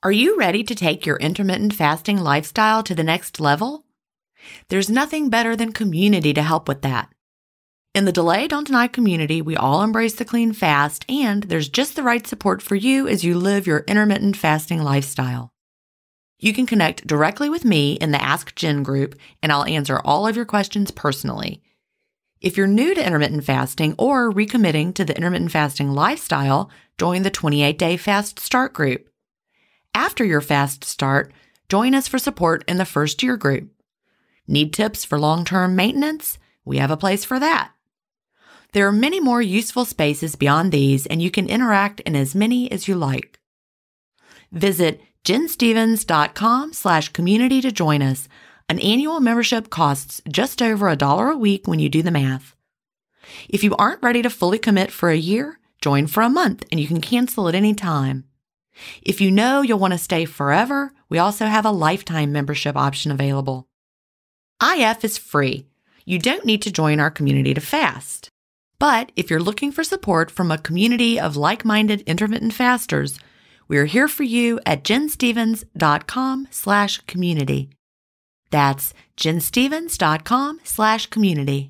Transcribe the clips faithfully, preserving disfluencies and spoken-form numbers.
Are you ready to take your intermittent fasting lifestyle to the next level? There's nothing better than community to help with that. In the Delay Don't Deny community, we all embrace the clean fast, and there's just the right support for you as you live your intermittent fasting lifestyle. You can connect directly with me in the Ask Jen group, and I'll answer all of your questions personally. If you're new to intermittent fasting or recommitting to the intermittent fasting lifestyle, join the twenty-eight day Fast Start group. After your fast start, join us for support in the first year group. Need tips for long-term maintenance? We have a place for that. There are many more useful spaces beyond these, and you can interact in as many as you like. Visit jenstevens.com slash community to join us. An annual membership costs just over a dollar a week when you do the math. If you aren't ready to fully commit for a year, join for a month and you can cancel at any time. If you know you'll want to stay forever, we also have a lifetime membership option available. I F is free. You don't need to join our community to fast. But if you're looking for support from a community of like-minded intermittent fasters, we're here for you at jenstevens.com slash community. That's jenstevens.com slash community.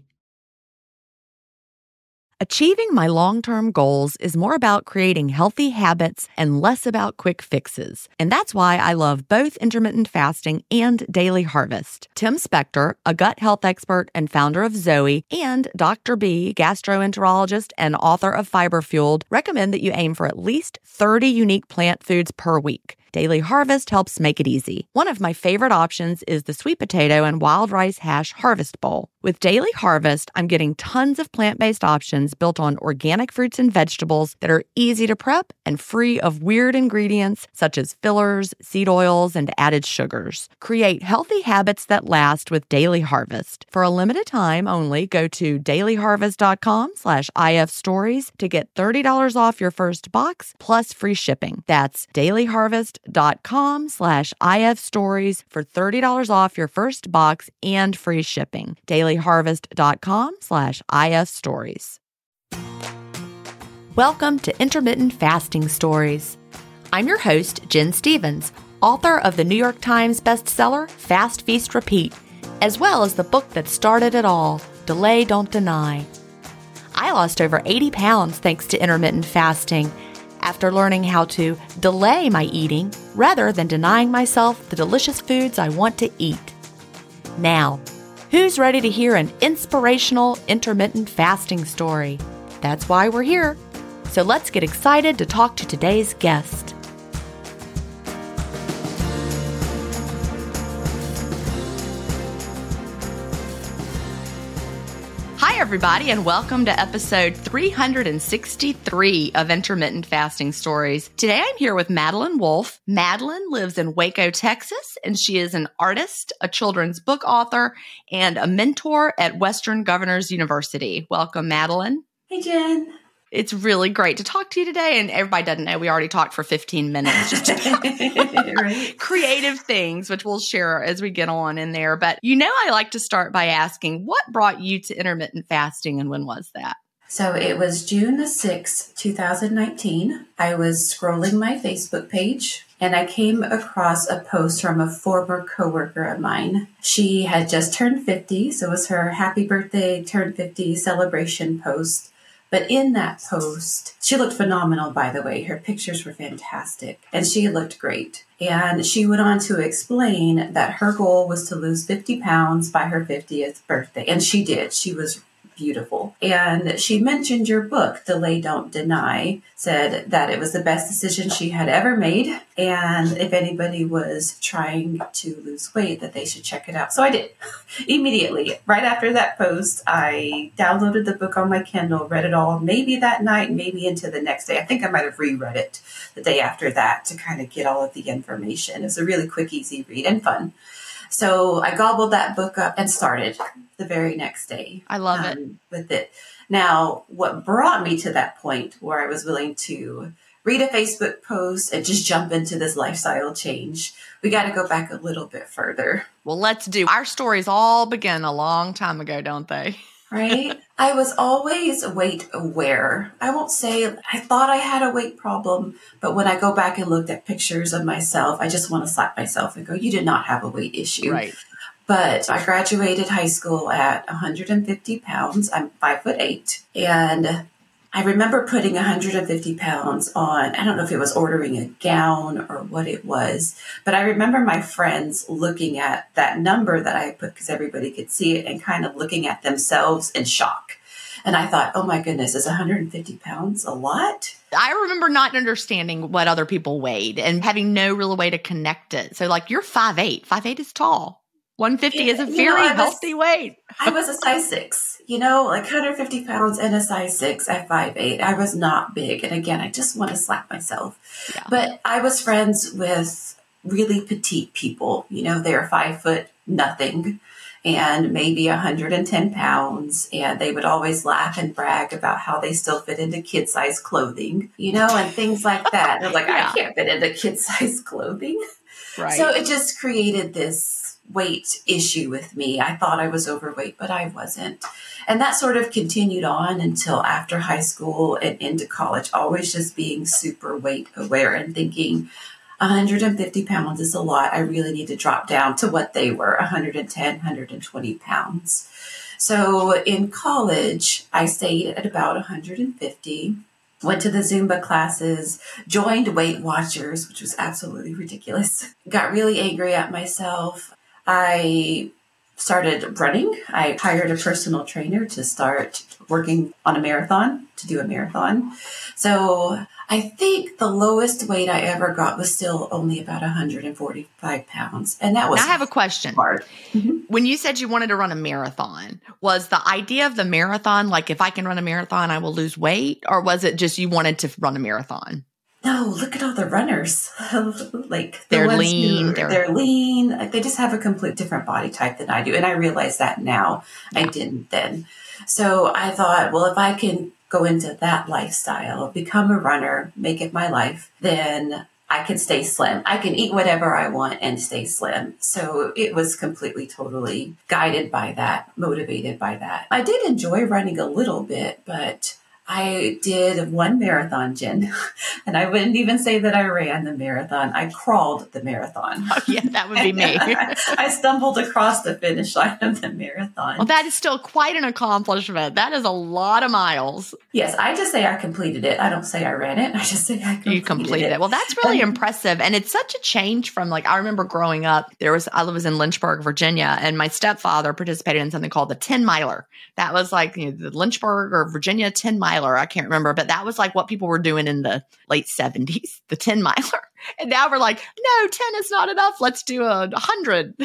Achieving my long-term goals is more about creating healthy habits and less about quick fixes. And that's why I love both intermittent fasting and Daily Harvest. Tim Spector, a gut health expert and founder of Zoe, and Doctor B, gastroenterologist and author of Fiber Fueled, recommend that you aim for at least thirty unique plant foods per week. Daily Harvest helps make it easy. One of my favorite options is the sweet potato and wild rice hash harvest bowl. With Daily Harvest, I'm getting tons of plant-based options built on organic fruits and vegetables that are easy to prep and free of weird ingredients such as fillers, seed oils, and added sugars. Create healthy habits that last with Daily Harvest. For a limited time only, go to dailyharvest.com slash IF stories to get thirty dollars off your first box plus free shipping. That's dailyharvest.com dot com slash IF stories for thirty dollars off your first box and free shipping. dailyharvest.com slash IF stories. Welcome to Intermittent Fasting Stories. I'm your host, Jen Stevens, author of the New York Times bestseller, Fast, Feast, Repeat, as well as the book that started it all, Delay Don't Deny. I lost over eighty pounds thanks to intermittent fasting, after learning how to delay my eating rather than denying myself the delicious foods I want to eat. Now, who's ready to hear an inspirational intermittent fasting story? That's why we're here. So let's get excited to talk to today's guest. Hi, everybody, and welcome to episode three hundred sixty-three of Intermittent Fasting Stories. Today, I'm here with Madeline Wolfe. Madeline lives in Waco, Texas, and she is an artist, a children's book author, and a mentor at Western Governors University. Welcome, Madeline. Hey, Jen. It's really great to talk to you today. And everybody doesn't know, we already talked for fifteen minutes just to talk right. creative things, which we'll share as we get on in there. But you know, I like to start by asking, what brought you to intermittent fasting and when was that? So it was June the sixth, twenty nineteen. I was scrolling my Facebook page and I came across a post from a former coworker of mine. She had just turned fifty, so it was her happy birthday, turned fifty celebration post. But in that post, she looked phenomenal, by the way. Her pictures were fantastic, and she looked great. And she went on to explain that her goal was to lose fifty pounds by her fiftieth birthday. And she did. She was beautiful. And she mentioned your book, Delay Don't Deny, said that it was the best decision she had ever made. And if anybody was trying to lose weight, that they should check it out. So I did. Immediately, right after that post, I downloaded the book on my Kindle, read it all, maybe that night, maybe into the next day. I think I might have reread it the day after that to kind of get all of the information. It was a really quick, easy read and fun. So I gobbled that book up and started the very next day. I love um, it. With it. Now, what brought me to that point where I was willing to read a Facebook post and just jump into this lifestyle change, we got to go back a little bit further. Well, let's do. Our stories all begin a long time ago, don't they? right? I was always weight aware. I won't say I thought I had a weight problem, but when I go back and looked at pictures of myself, I just want to slap myself and go, you did not have a weight issue. Right. But I graduated high school at one hundred fifty pounds. I'm five foot eight. And I remember putting one hundred fifty pounds on, I don't know if it was ordering a gown or what it was, but I remember my friends looking at that number that I put because everybody could see it and kind of looking at themselves in shock. And I thought, oh my goodness, is one hundred fifty pounds a lot? I remember not understanding what other people weighed and having no real way to connect it. So like you're five eight. five eight is tall. one hundred fifty is a very you know, was, healthy weight. I was a size six, you know, like one hundred fifty pounds and a size six at five eight. I was not big. And again, I just want to slap myself. Yeah. But I was friends with really petite people. You know, they're five foot nothing and maybe one hundred ten pounds. And they would always laugh and brag about how they still fit into kid size clothing, you know, and things like that. They're like, yeah. I can't fit into kid size clothing. Right. So it just created this weight issue with me. I thought I was overweight, but I wasn't. And that sort of continued on until after high school and into college, always just being super weight aware and thinking one hundred fifty pounds is a lot. I really need to drop down to what they were, one hundred ten, one hundred twenty pounds. So in college, I stayed at about one hundred fifty. Went to the Zumba classes, joined Weight Watchers, which was absolutely ridiculous. Got really angry at myself. I started running. I hired a personal trainer to start working on a marathon, to do a marathon. So I think the lowest weight I ever got was still only about one hundred forty-five pounds. And that was now I have a question. Hard. Mm-hmm. When you said you wanted to run a marathon, was the idea of the marathon like if I can run a marathon, I will lose weight? Or was it just you wanted to run a marathon? No, look at all the runners. like the they're ones lean. Who, they're, they're lean. Like they just have a complete different body type than I do. And I realize that now. Yeah. I didn't then. So I thought, well, if I can go into that lifestyle, become a runner, make it my life, then I can stay slim. I can eat whatever I want and stay slim. So it was completely, totally guided by that, motivated by that. I did enjoy running a little bit, but I did one marathon, Jen, and I wouldn't even say that I ran the marathon. I crawled the marathon. Oh, yeah, that would be me. I stumbled across the finish line of the marathon. Well, that is still quite an accomplishment. That is a lot of miles. Yes, I just say I completed it. I don't say I ran it. I just say I completed it. You completed it. it. Well, that's really um, impressive. And it's such a change from like, I remember growing up, there was, I was in Lynchburg, Virginia, and my stepfather participated in something called the ten miler. That was like you know, the Lynchburg or Virginia ten miler. I can't remember, but that was like what people were doing in the late seventies, the ten miler. And now we're like, no, ten is not enough. Let's do a hundred.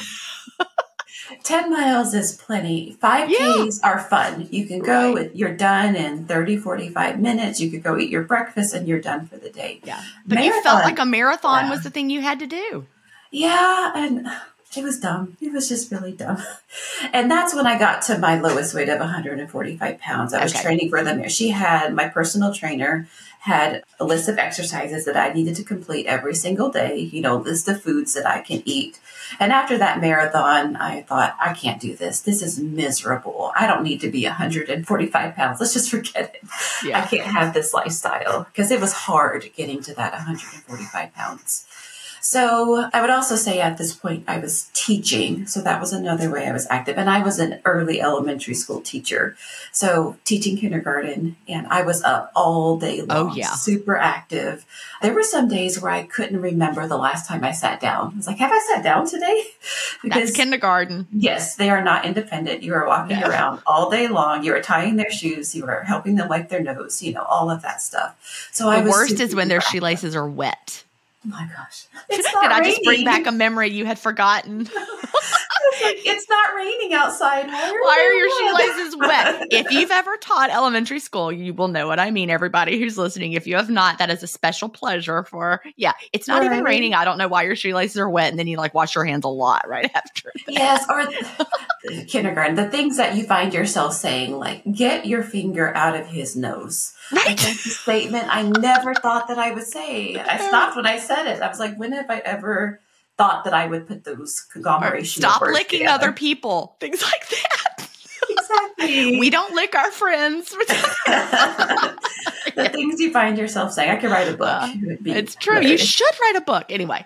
ten miles is plenty. five Ks yeah. are fun. You can go, right. you're done in thirty, forty-five minutes. You could go eat your breakfast and you're done for the day. Yeah. But marathon, you felt like a marathon yeah. was the thing you had to do. Yeah. And it was dumb. It was just really dumb. And that's when I got to my lowest weight of one hundred forty-five pounds. I was okay. training for them. She had, my personal trainer had a list of exercises that I needed to complete every single day, you know, list of foods that I can eat. And after that marathon, I thought, I can't do this. This is miserable. I don't need to be one hundred forty-five pounds. Let's just forget it. Yeah. I can't have this lifestyle because it was hard getting to that one hundred forty-five pounds. So I would also say at this point I was teaching. So that was another way I was active. And I was an early elementary school teacher. So teaching kindergarten, and I was up all day long, oh, yeah. super active. There were some days where I couldn't remember the last time I sat down. I was like, have I sat down today? Because that's kindergarten. Yes, they are not independent. You are walking yeah. around all day long. You are tying their shoes. You are helping them wipe their nose, you know, all of that stuff. So the I was worst is when their shoelaces are wet. Oh my gosh. It's not Did I raining. just bring back a memory you had forgotten? It's not raining outside. Why are, Why are your shoelaces wet? If you've ever taught elementary school, you will know what I mean. Everybody who's listening, if you have not, that is a special pleasure for, yeah, it's not right. even raining. I don't know why your shoelaces are wet. And then you like wash your hands a lot right after that. Yes. Or the, kindergarten, the things that you find yourself saying, like, get your finger out of his nose. Right. Like, that's a statement I never thought that I would say. I stopped when I said it. I was like, when have I ever thought that I would put those conglomerations? Stop licking together. Other people. Things like that. Exactly. We don't lick our friends. The things you find yourself saying. I could write a book. Uh, it would be it's true. hilarious. You should write a book. Anyway.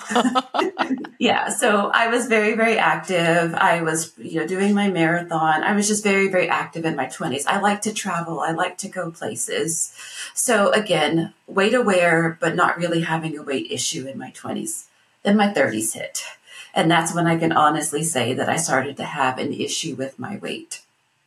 Yeah. So I was very, very active. I was, you know, doing my marathon. I was just very, very active in my twenties. I like to travel. I like to go places. So again, weight aware, but not really having a weight issue in my twenties. Then my thirties hit. And that's when I can honestly say that I started to have an issue with my weight.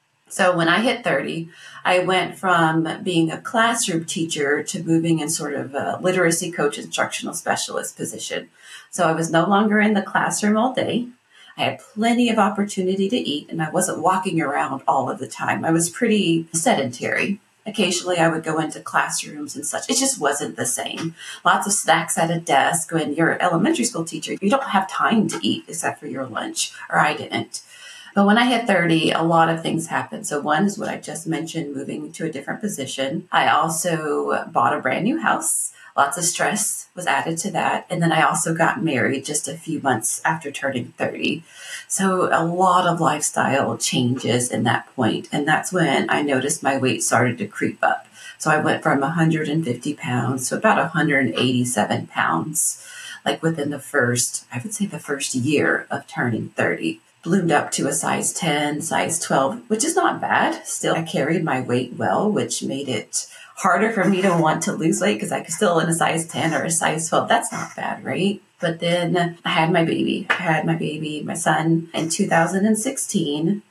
So when I hit thirty, I went from being a classroom teacher to moving in sort of a literacy coach, instructional specialist position. So I was no longer in the classroom all day. I had plenty of opportunity to eat, and I wasn't walking around all of the time. I was pretty sedentary. Occasionally I would go into classrooms and such. It just wasn't the same. Lots of snacks at a desk. When you're an elementary school teacher, you don't have time to eat except for your lunch, or I didn't. But when I hit thirty, a lot of things happened. So one is what I just mentioned, moving to a different position. I also bought a brand new house. Lots of stress was added to that. And then I also got married just a few months after turning thirty. So a lot of lifestyle changes in that point. And that's when I noticed my weight started to creep up. So I went from one hundred fifty pounds to about one hundred eighty-seven pounds, like within the first, I would say the first year of turning thirty. Bloomed up to a size ten, size twelve, which is not bad. Still, I carried my weight well, which made it harder for me to want to lose weight because I could still in a size ten or a size twelve. That's not bad, right? But then I had my baby. I had my baby, my son, in two thousand sixteen,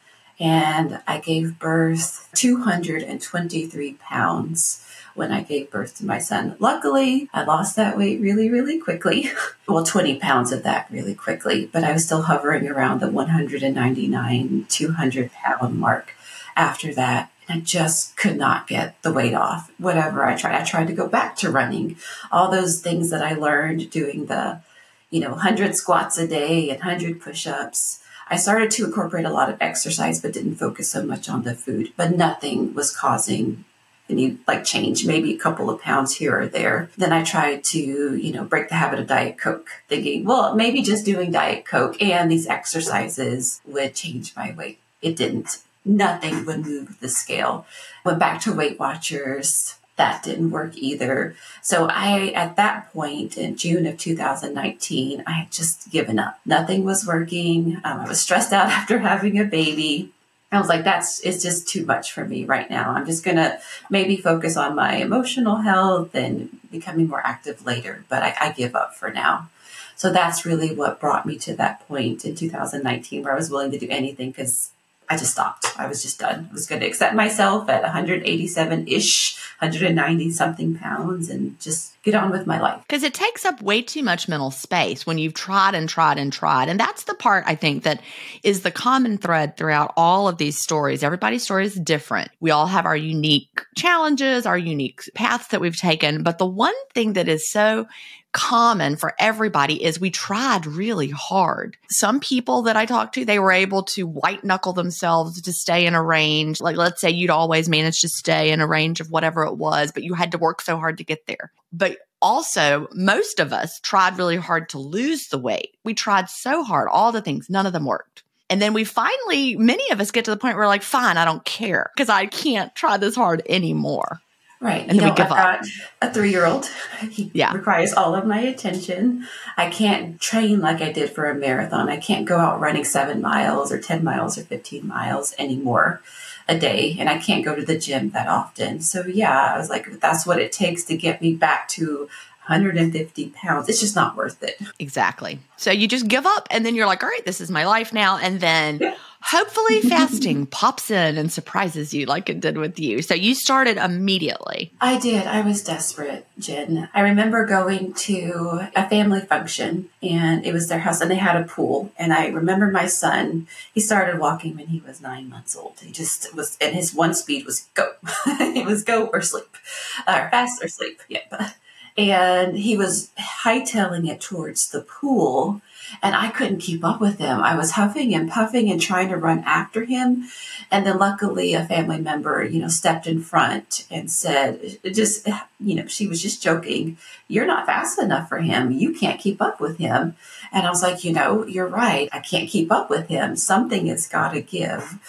and I gave birth two hundred twenty-three pounds when I gave birth to my son. Luckily, I lost that weight really, really quickly. Well, twenty pounds of that really quickly, but I was still hovering around the one hundred ninety-nine, two hundred pound mark after that. I just could not get the weight off. Whatever I tried, I tried to go back to running. All those things that I learned doing the, you know, one hundred squats a day and one hundred push-ups. I started to incorporate a lot of exercise, but didn't focus so much on the food. But nothing was causing any like change, maybe a couple of pounds here or there. Then I tried to, you know, break the habit of Diet Coke, thinking, well, maybe just doing Diet Coke and these exercises would change my weight. It didn't. Nothing would move the scale. Went back to Weight Watchers. That didn't work either. So I, at that point in June of two thousand nineteen, I had just given up. Nothing was working. Um, I was stressed out after having a baby. I was like, that's, it's just too much for me right now. I'm just going to maybe focus on my emotional health and becoming more active later, but I, I give up for now. So that's really what brought me to that point in two thousand nineteen where I was willing to do anything because I just stopped. I was just done. I was going to accept myself at one hundred eighty-seven-ish, one hundred ninety something pounds and just get on with my life. Because it takes up way too much mental space when you've tried and tried and tried. And that's the part I think that is the common thread throughout all of these stories. Everybody's story is different. We all have our unique challenges, our unique paths that we've taken. But the one thing that is so common for everybody is we tried really hard. Some people that I talked to, they were able to white knuckle themselves to stay in a range. Like, let's say you'd always manage to stay in a range of whatever it was, but you had to work so hard to get there. But also, most of us tried really hard to lose the weight. We tried so hard, all the things, none of them worked. And then we finally, many of us get to the point where we're like, fine, I don't care because I can't try this hard anymore. Right. And you then know, we give I've up. got a three-year-old. He yeah. requires all of my attention. I can't train like I did for a marathon. I can't go out running seven miles or ten miles or fifteen miles anymore a day. And I can't go to the gym that often. So yeah, I was like, if that's what it takes to get me back to one hundred fifty pounds. It's just not worth it. Exactly. So you just give up and then you're like, all right, this is my life now. And then yeah. hopefully fasting pops in and surprises you like it did with you. So you started immediately. I did. I was desperate, Jen. I remember going to a family function and it was their house and they had a pool. And I remember my son, he started walking when he was nine months old. He just was, and his one speed was go. It was go or sleep, or fast or sleep. Yeah. And he was hightailing it towards the pool, and I couldn't keep up with him. I was huffing and puffing and trying to run after him. And then luckily a family member, you know, stepped in front and said, just, you know, she was just joking. You're not fast enough for him. You can't keep up with him. And I was like, you know, you're right. I can't keep up with him. Something has got to give.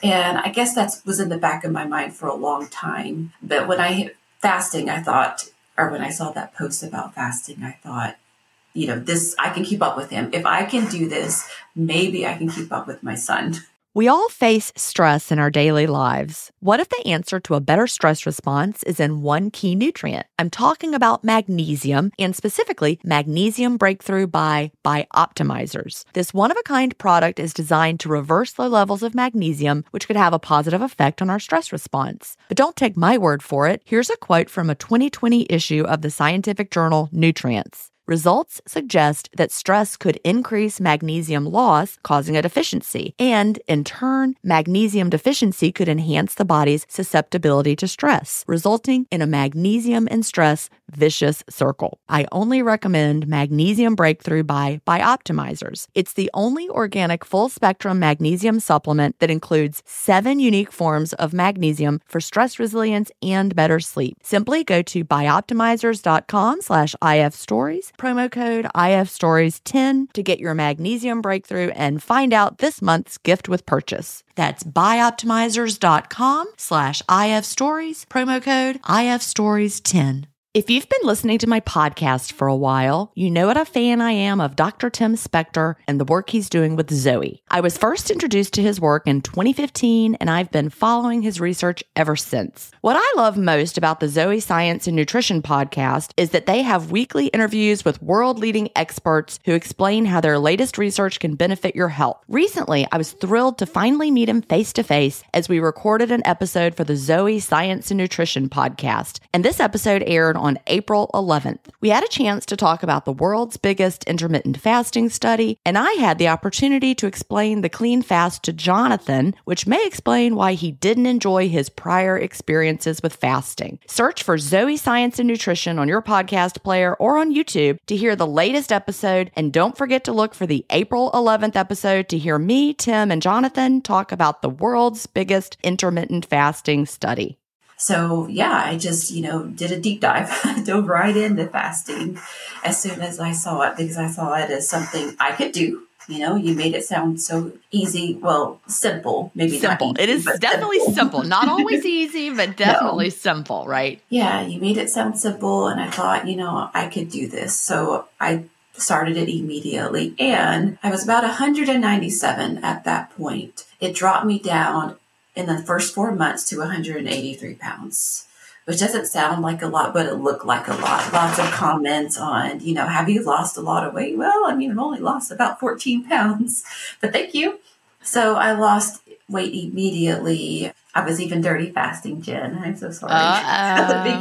And I guess that was in the back of my mind for a long time. But when I fasting, I thought, or when I saw that post about fasting, I thought, you know, this, I can keep up with him. If I can do this, maybe I can keep up with my son. We all face stress in our daily lives. What if the answer to a better stress response is in one key nutrient? I'm talking about magnesium, and specifically Magnesium Breakthrough by Bioptimizers. This one-of-a-kind product is designed to reverse low levels of magnesium, which could have a positive effect on our stress response. But don't take my word for it. Here's a quote from a twenty twenty issue of the scientific journal Nutrients. Results suggest that stress could increase magnesium loss, causing a deficiency, and in turn, magnesium deficiency could enhance the body's susceptibility to stress, resulting in a magnesium and stress vicious circle. I only recommend Magnesium Breakthrough by Bioptimizers. It's the only organic full-spectrum magnesium supplement that includes seven unique forms of magnesium for stress resilience and better sleep. Simply go to bioptimizers.com slash ifstories, promo code I F Stories ten to get your Magnesium Breakthrough and find out this month's gift with purchase. That's bioptimizers.com slash ifstories, promo code I F Stories ten. If you've been listening to my podcast for a while, you know what a fan I am of Doctor Tim Spector and the work he's doing with Zoe. I was first introduced to his work in twenty fifteen, and I've been following his research ever since. What I love most about the Zoe Science and Nutrition podcast is that they have weekly interviews with world-leading experts who explain how their latest research can benefit your health. Recently, I was thrilled to finally meet him face-to-face as we recorded an episode for the Zoe Science and Nutrition podcast, and this episode aired on April eleventh. We had a chance to talk about the world's biggest intermittent fasting study, and I had the opportunity to explain the clean fast to Jonathan, which may explain why he didn't enjoy his prior experiences with fasting. Search for Zoe Science and Nutrition on your podcast player or on YouTube to hear the latest episode, and don't forget to look for the April eleventh episode to hear me, Tim, and Jonathan talk about the world's biggest intermittent fasting study. So yeah, I just, you know, did a deep dive, dove right into fasting as soon as I saw it, because I saw it as something I could do. You know, you made it sound so easy. Well, simple, maybe simple. Not easy, it is definitely simple. simple. Not always easy, but definitely no. simple, right? Yeah, you made it sound simple, and I thought, you know, I could do this. So I started it immediately, and I was about one hundred ninety-seven at that point. It dropped me down in the first four months to one hundred eighty-three pounds, which doesn't sound like a lot, but it looked like a lot. Lots of comments on, you know, have you lost a lot of weight? Well, I mean, I've only lost about fourteen pounds, but thank you. So I lost weight immediately. I was even dirty fasting, Jen. I'm so sorry. At the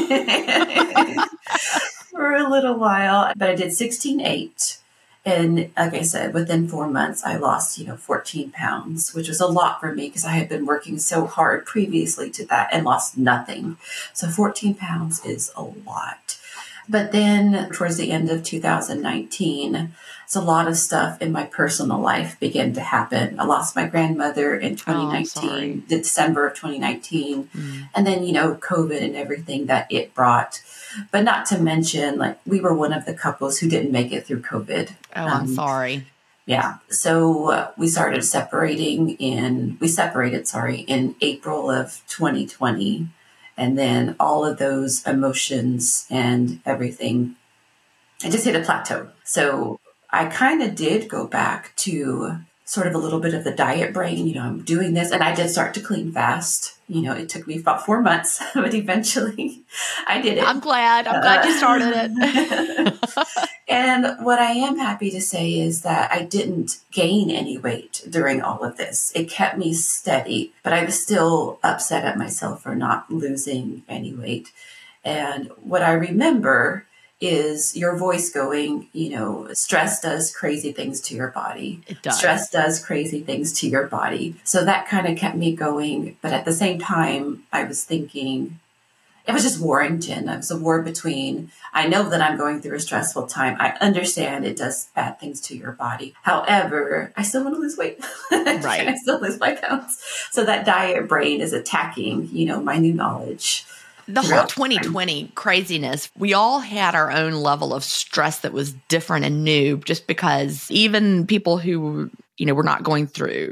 beginning for a little while, but I did sixteen eight. And like I said, within four months, I lost, you know, fourteen pounds, which was a lot for me because I had been working so hard previously to that and lost nothing. So fourteen pounds is a lot. But then towards the end of two thousand nineteen, so a lot of stuff in my personal life began to happen. I lost my grandmother in twenty nineteen, oh, December of twenty nineteen. Mm. And then, you know, COVID and everything that it brought. But not to mention, like, we were one of the couples who didn't make it through COVID. Oh, I'm um, sorry. Yeah. So uh, we started separating in, we separated, sorry, in April of twenty twenty. And then all of those emotions and everything, I just hit a plateau. So I kind of did go back to sort of a little bit of the diet brain, you know, I'm doing this. And I did start to clean fast. You know, it took me about four months, but eventually I did it. I'm glad. I'm glad uh, you started it. And what I am happy to say is that I didn't gain any weight during all of this. It kept me steady, but I was still upset at myself for not losing any weight. And what I remember is your voice going, you know, stress does crazy things to your body. It does. Stress does crazy things to your body. So that kind of kept me going. But at the same time, I was thinking, it was just Warrington. It was a war between, I know that I'm going through a stressful time. I understand it does bad things to your body. However, I still want to lose weight. Right. I still lose my pounds. So that diet brain is attacking, you know, my new knowledge. The whole twenty twenty craziness, we all had our own level of stress that was different and new, just because even people who, you know, were not going through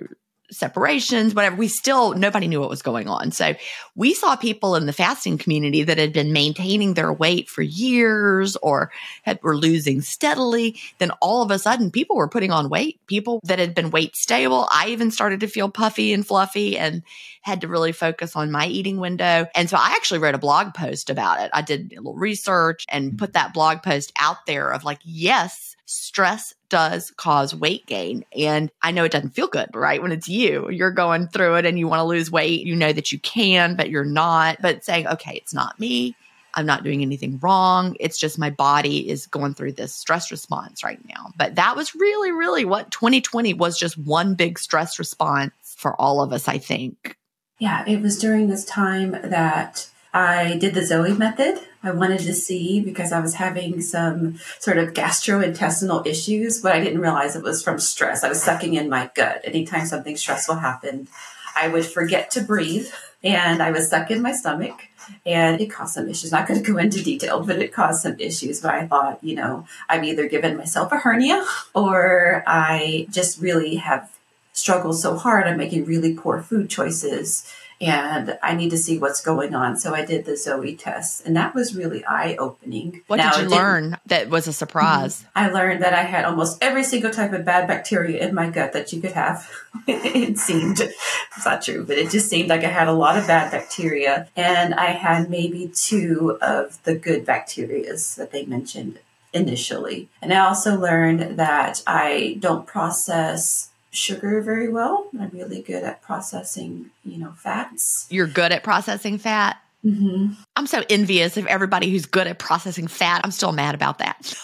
separations, whatever, we still, nobody knew what was going on. So we saw people in the fasting community that had been maintaining their weight for years or had, were losing steadily. Then all of a sudden, people were putting on weight. People that had been weight stable. I even started to feel puffy and fluffy and had to really focus on my eating window. And so I actually wrote a blog post about it. I did a little research and put that blog post out there of like, yes, stress does cause weight gain. And I know it doesn't feel good, right? When it's you, you're going through it and you want to lose weight. You know that you can, but you're not. But saying, okay, it's not me. I'm not doing anything wrong. It's just my body is going through this stress response right now. But that was really, really what twenty twenty was, just one big stress response for all of us, I think. Yeah, it was during this time that I did the Zoe method. I wanted to see because I was having some sort of gastrointestinal issues, but I didn't realize it was from stress. I was sucking in my gut. Anytime something stressful happened, I would forget to breathe and I was stuck in my stomach and it caused some issues. Not going to go into detail, but it caused some issues. But I thought, you know, I've either given myself a hernia or I just really have struggled so hard. I'm making really poor food choices and I need to see what's going on. So I did the Zoe test and that was really eye-opening. What now, did you learn that was a surprise? I learned that I had almost every single type of bad bacteria in my gut that you could have. It seemed, it's not true, but it just seemed like I had a lot of bad bacteria and I had maybe two of the good bacterias that they mentioned initially. And I also learned that I don't process sugar very well. I'm really good at processing, you know, fats. You're good at processing fat? Mm-hmm. I'm so envious of everybody who's good at processing fat. I'm still mad about that.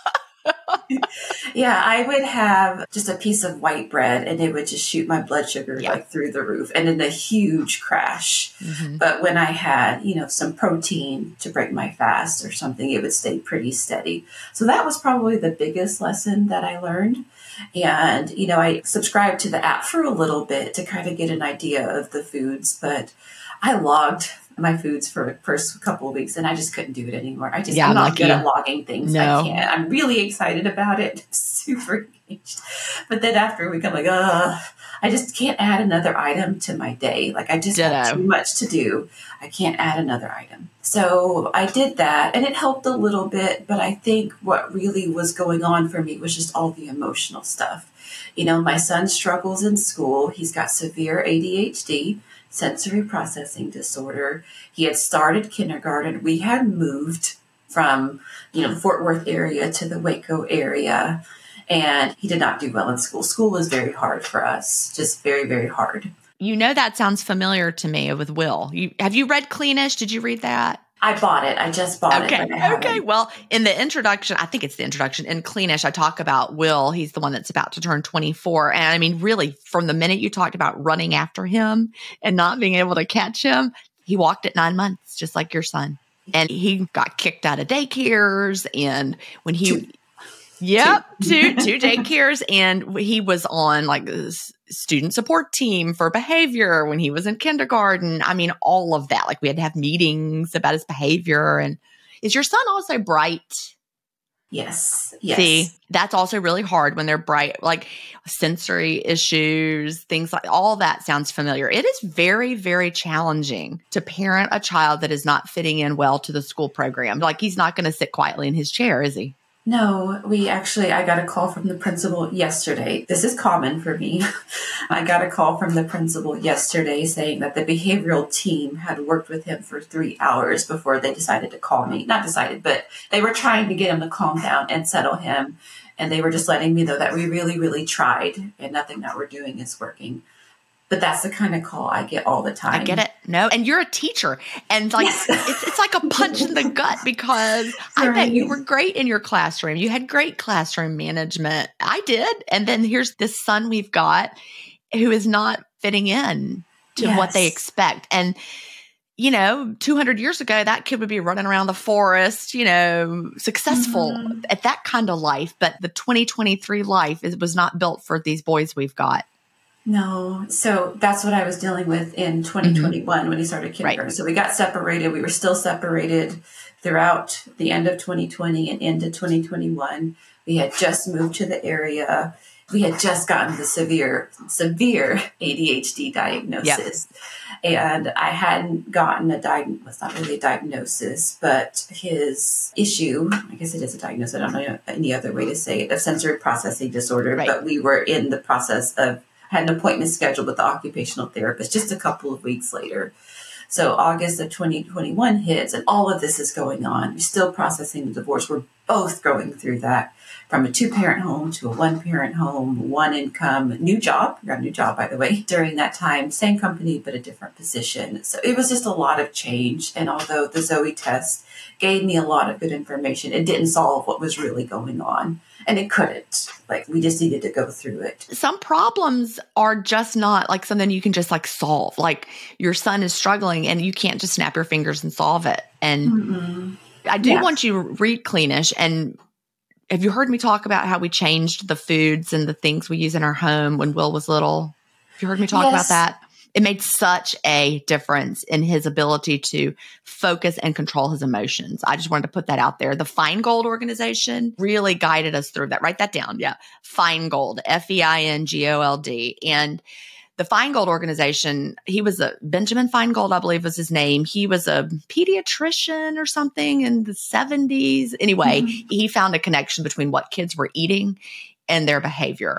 Yeah, I would have just a piece of white bread and it would just shoot my blood sugar yeah. like through the roof and in a huge crash. Mm-hmm. But when I had, you know, some protein to break my fast or something, it would stay pretty steady. So that was probably the biggest lesson that I learned. And, you know, I subscribed to the app for a little bit to kind of get an idea of the foods, but I logged my foods for the first couple of weeks and I just couldn't do it anymore. I just, yeah, I'm not like good you. at logging things. No. I can't. I'm really excited about it. Super engaged. But then after a week, I'm like, uh, I just can't add another item to my day. Like I just Ditto. have too much to do. I can't add another item. So I did that and it helped a little bit. But I think what really was going on for me was just all the emotional stuff. You know, my son struggles in school. He's got severe A D H D, sensory processing disorder. He had started kindergarten. We had moved from, you know, the Fort Worth area to the Waco area. And he did not do well in school. School was very hard for us, just very, very hard. You know, that sounds familiar to me with Will. You, have you read Cleanish? Did you read that? I bought it. I just bought okay. it. Okay. Okay. Well, in the introduction, I think it's the introduction in Cleanish, I talk about Will. He's the one that's about to turn twenty-four. And I mean, really, from the minute you talked about running after him and not being able to catch him, he walked at nine months, just like your son. And he got kicked out of daycares. And when he, two. yep, two, two daycares. And he was on like this student support team for behavior when he was in kindergarten. I mean, all of that. Like we had to have meetings about his behavior. And is your son also bright? Yes. Yes. See, that's also really hard when they're bright, like sensory issues, things like all that sounds familiar. It is very, very challenging to parent a child that is not fitting in well to the school program. Like he's not going to sit quietly in his chair, is he? No, we actually, I got a call from the principal yesterday. This is common for me. I got a call from the principal yesterday saying that the behavioral team had worked with him for three hours before they decided to call me. Not decided, but they were trying to get him to calm down and settle him. And they were just letting me know that we really, really tried and nothing that we're doing is working. But that's the kind of call I get all the time. I get it. No. And you're a teacher. And like yes. it's, it's like a punch in the gut because right. I bet you were great in your classroom. You had great classroom management. I did. And then here's this son we've got who is not fitting in to yes. what they expect. And, you know, two hundred years ago, that kid would be running around the forest, you know, successful mm-hmm. at that kind of life. But the twenty twenty-three life is, was not built for these boys we've got. No. So that's what I was dealing with in twenty twenty-one mm-hmm. when he started kindergarten. Right. So we got separated. We were still separated throughout the end of twenty twenty and into twenty twenty-one. We had just moved to the area We had just gotten the severe, severe A D H D diagnosis. Yep. And I hadn't gotten a diagnosis, well, it's not really a diagnosis, but his issue, I guess it is a diagnosis, I don't know any other way to say it, of sensory processing disorder. Right. But we were in the process of, had an appointment scheduled with the occupational therapist just a couple of weeks later. So August of twenty twenty-one hits, and all of this is going on. We're still processing the divorce. We're both going through that, from a two-parent home to a one-parent home, one income, new job. We got a new job, by the way, during that time. Same company, but a different position. So it was just a lot of change. And although the Zoe test gave me a lot of good information, it didn't solve what was really going on. And it couldn't. Like, we just needed to go through it. Some problems are just not like something you can just like solve. Like, your son is struggling and you can't just snap your fingers and solve it. And mm-hmm. I do yes. want you to read Cleanish. And have you heard me talk about how we changed the foods and the things we use in our home when Will was little? Have you heard me talk yes. about that? It made such a difference in his ability to focus and control his emotions. I just wanted to put that out there. The Feingold organization really guided us through that. Write that down. Yeah. Feingold, F E I N G O L D. And the Feingold organization, he was a Benjamin Feingold, I believe was his name. He was a pediatrician or something in the seventies. Anyway, mm-hmm. he found a connection between what kids were eating and their behavior.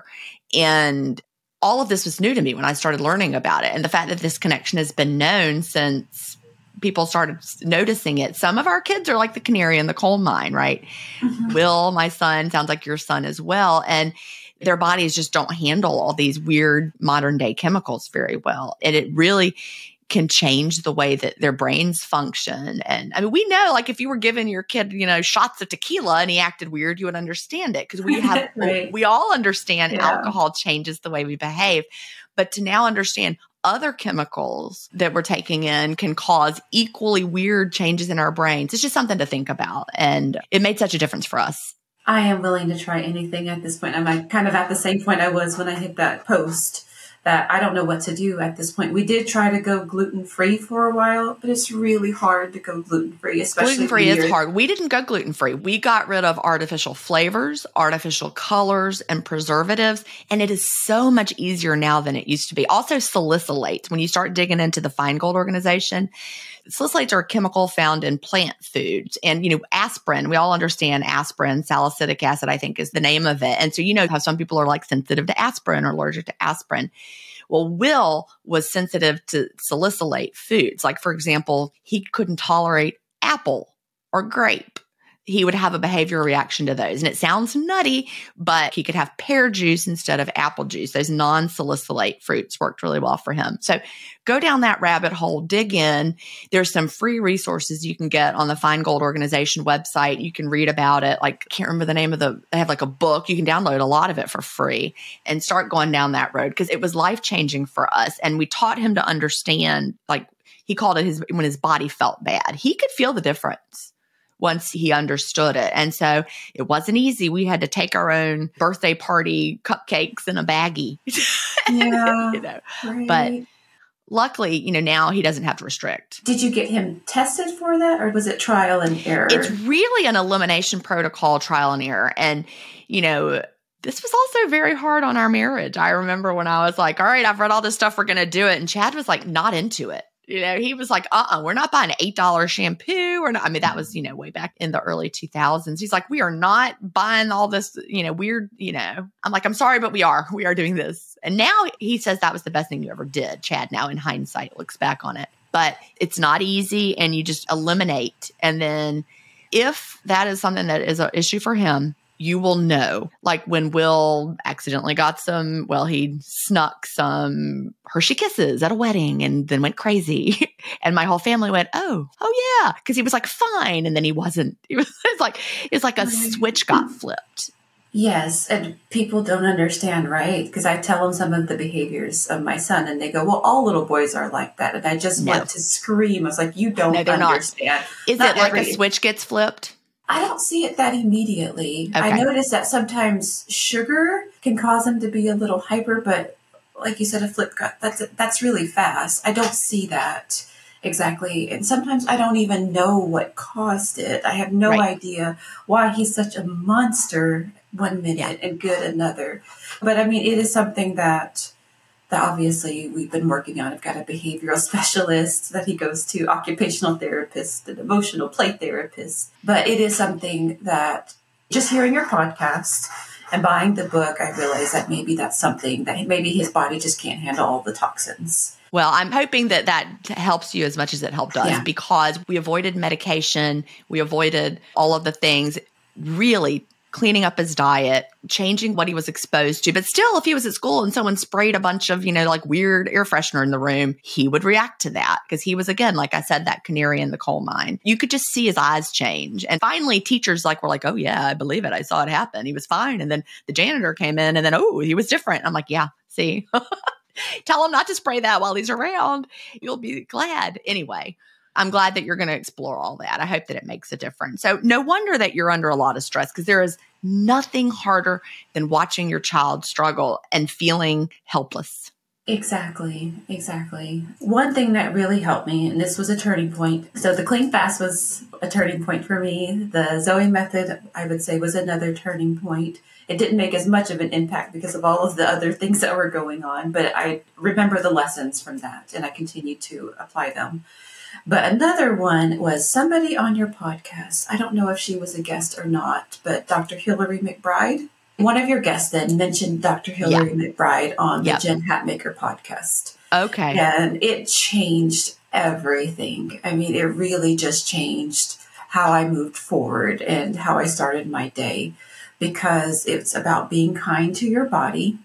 And all of this was new to me when I started learning about it. And the fact that this connection has been known since people started noticing it. Some of our kids are like the canary in the coal mine, right? Mm-hmm. Will, my son, sounds like your son as well. And their bodies just don't handle all these weird modern day chemicals very well. And it really can change the way that their brains function. And I mean, we know, like, if you were giving your kid, you know, shots of tequila and he acted weird, you would understand it, because we have, right. we all understand yeah. alcohol changes the way we behave. But to now understand other chemicals that we're taking in can cause equally weird changes in our brains, it's just something to think about. And it made such a difference for us. I am willing to try anything at this point. I'm like kind of at the same point I was when I hit that post, that I don't know what to do at this point. We did try to go gluten-free for a while, but it's really hard to go gluten-free, especially gluten-free is hard. We didn't go gluten-free. We got rid of artificial flavors, artificial colors, and preservatives, and it is so much easier now than it used to be. Also, salicylates. When you start digging into the Feingold organization, salicylates are a chemical found in plant foods. And, you know, aspirin, we all understand aspirin, salicylic acid, I think is the name of it. And so, you know how some people are like sensitive to aspirin or allergic to aspirin. Well, Will was sensitive to salicylate foods. Like, for example, he couldn't tolerate apple or grape. He would have a behavioral reaction to those. And it sounds nutty, but he could have pear juice instead of apple juice. Those non-salicylate fruits worked really well for him. So go down that rabbit hole, dig in. There's some free resources you can get on the Feingold organization website. You can read about it. Like, I can't remember the name of the, they have like a book. You can download a lot of it for free and start going down that road, because it was life-changing for us. And we taught him to understand, like, he called it his, when his body felt bad. He could feel the difference once he understood it. And so it wasn't easy. We had to take our own birthday party cupcakes in a baggie. Yeah. you know, right. But luckily, you know, now he doesn't have to restrict. Did you get him tested for that, or was it trial and error? It's really an elimination protocol, trial and error. And, you know, this was also very hard on our marriage. I remember when I was like, all right, I've read all this stuff, we're going to do it. And Chad was like, not into it. You know, he was like, uh-uh, we're not buying an eight dollar shampoo. Or not. I mean, that was, you know, way back in the early two thousands. He's like, we are not buying all this, you know, weird, you know. I'm like, I'm sorry, but we are. We are doing this. And now he says that was the best thing you ever did, Chad. Now in hindsight, looks back on it. But it's not easy, and you just eliminate. And then if that is something that is an issue for him, you will know. Like when Will accidentally got some, well, he snuck some Hershey Kisses at a wedding and then went crazy. And my whole family went, oh, oh yeah. Cause he was like, fine. And then he wasn't. It was it's like, it's like a switch got flipped. Yes. And people don't understand, right? Because I tell them some of the behaviors of my son and they go, well, all little boys are like that. And I just no. want to scream. I was like, you don't no, they're understand. Not. Is not it like every- a switch gets flipped? I don't see it that immediately. Okay. I notice that sometimes sugar can cause them to be a little hyper, but like you said, a flip cut, that's that's really fast. I don't see that exactly. And sometimes I don't even know what caused it. I have no right. idea why he's such a monster one minute Yeah. and good another. But I mean, it is something that that obviously we've been working on. I've got a behavioral specialist that he goes to, occupational therapist, an emotional play therapist. But it is something that just hearing your podcast and buying the book, I realized that maybe that's something that maybe his body just can't handle all the toxins. Well, I'm hoping that that helps you as much as it helped us, Yeah. because we avoided medication. We avoided all of the things, really cleaning up his diet, changing what he was exposed to. But still, if he was at school and someone sprayed a bunch of, you know, like weird air freshener in the room, he would react to that because he was, again, like I said, that canary in the coal mine. You could just see his eyes change. And finally, teachers like were like, oh, yeah, I believe it. I saw it happen. He was fine. And then the janitor came in and then, oh, he was different. I'm like, yeah, see, tell him not to spray that while he's around. You'll be glad. Anyway, I'm glad that you're going to explore all that. I hope that it makes a difference. So no wonder that you're under a lot of stress, because there is nothing harder than watching your child struggle and feeling helpless. Exactly, exactly. One thing that really helped me, and this was a turning point. So the Clean Fast was a turning point for me. The Zoe method, I would say, was another turning point. It didn't make as much of an impact because of all of the other things that were going on, but I remember the lessons from that, and I continued to apply them. But another one was somebody on your podcast. I don't know if she was a guest or not, but Doctor Hillary McBride. One of your guests then mentioned Doctor Hillary yeah. McBride on the yep. Jen Hatmaker podcast. Okay. And it changed everything. I mean, it really just changed how I moved forward and how I started my day, because it's about being kind to your body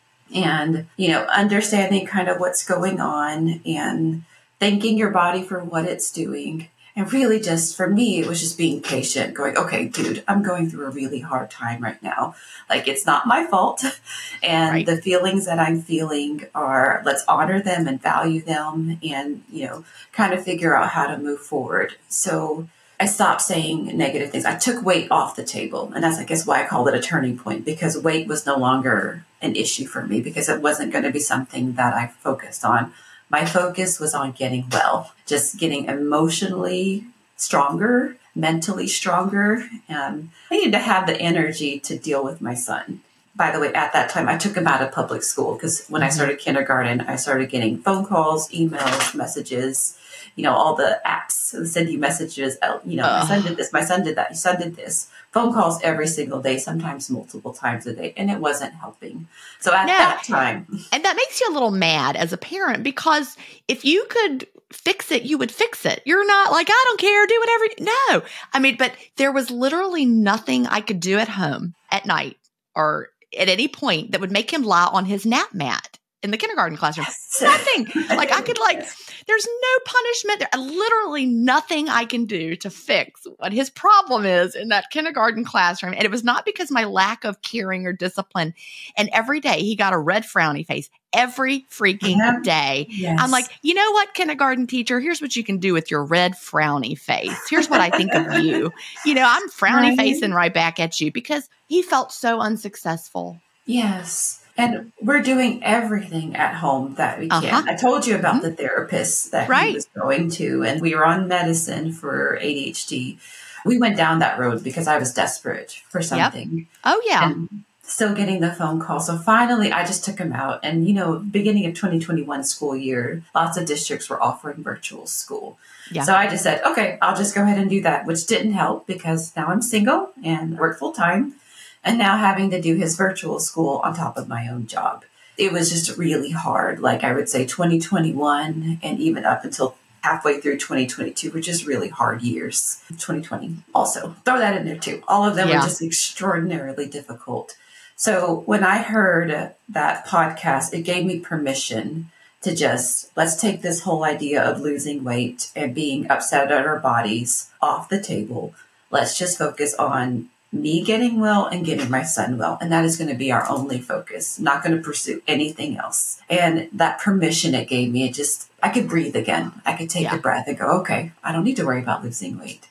and, you know, understanding kind of what's going on and thanking your body for what it's doing. And really just, for me, it was just being patient, going, okay, dude, I'm going through a really hard time right now. Like, it's not my fault. And right. the feelings that I'm feeling are, let's honor them and value them and, you know, kind of figure out how to move forward. So I stopped saying negative things. I took weight off the table. And that's, I guess, why I called it a turning point, because weight was no longer an issue for me, because it wasn't going to be something that I focused on. My focus was on getting well, just getting emotionally stronger, mentally stronger. And I needed to have the energy to deal with my son. By the way, at that time, I took him out of public school, because when mm-hmm. I started kindergarten, I started getting phone calls, emails, messages, you know, all the apps that send you messages. You know, uh. my son did this, my son did that, your son did this. Phone calls every single day, sometimes multiple times a day, and it wasn't helping. So at no. that time. And that makes you a little mad as a parent, because if you could fix it, you would fix it. You're not like, I don't care, do whatever. No. I mean, but there was literally nothing I could do at home at night or at any point that would make him lie on his nap mat in the kindergarten classroom. Nothing. Like, I could like, there's no punishment. There, literally nothing I can do to fix what his problem is in that kindergarten classroom. And it was not because my lack of caring or discipline. And every day he got a red frowny face every freaking yeah. day. Yes. I'm like, you know what, kindergarten teacher, here's what you can do with your red frowny face. Here's what I think of you. You know, I'm frowny right. facing right back at you, because he felt so unsuccessful. Yes. And we're doing everything at home that we can. Uh-huh. I told you about mm-hmm. the therapist that right. he was going to, and we were on medicine for A D H D. We went down that road because I was desperate for something. Yep. Oh, yeah. And still getting the phone call. So finally, I just took him out. And, you know, beginning of twenty twenty-one school year, lots of districts were offering virtual school. Yeah. So I just said, okay, I'll just go ahead and do that, which didn't help because now I'm single and work full time. And now having to do his virtual school on top of my own job. It was just really hard. Like I would say twenty twenty-one and even up until halfway through twenty twenty-two, which is really hard years. twenty twenty also. Throw that in there too. All of them yeah. were just extraordinarily difficult. So when I heard that podcast, it gave me permission to just, let's take this whole idea of losing weight and being upset at our bodies off the table. Let's just focus on me getting well and getting my son well. And that is going to be our only focus. Not going to pursue anything else. And that permission it gave me, it just, I could breathe again. I could take yeah. a breath and go, okay, I don't need to worry about losing weight.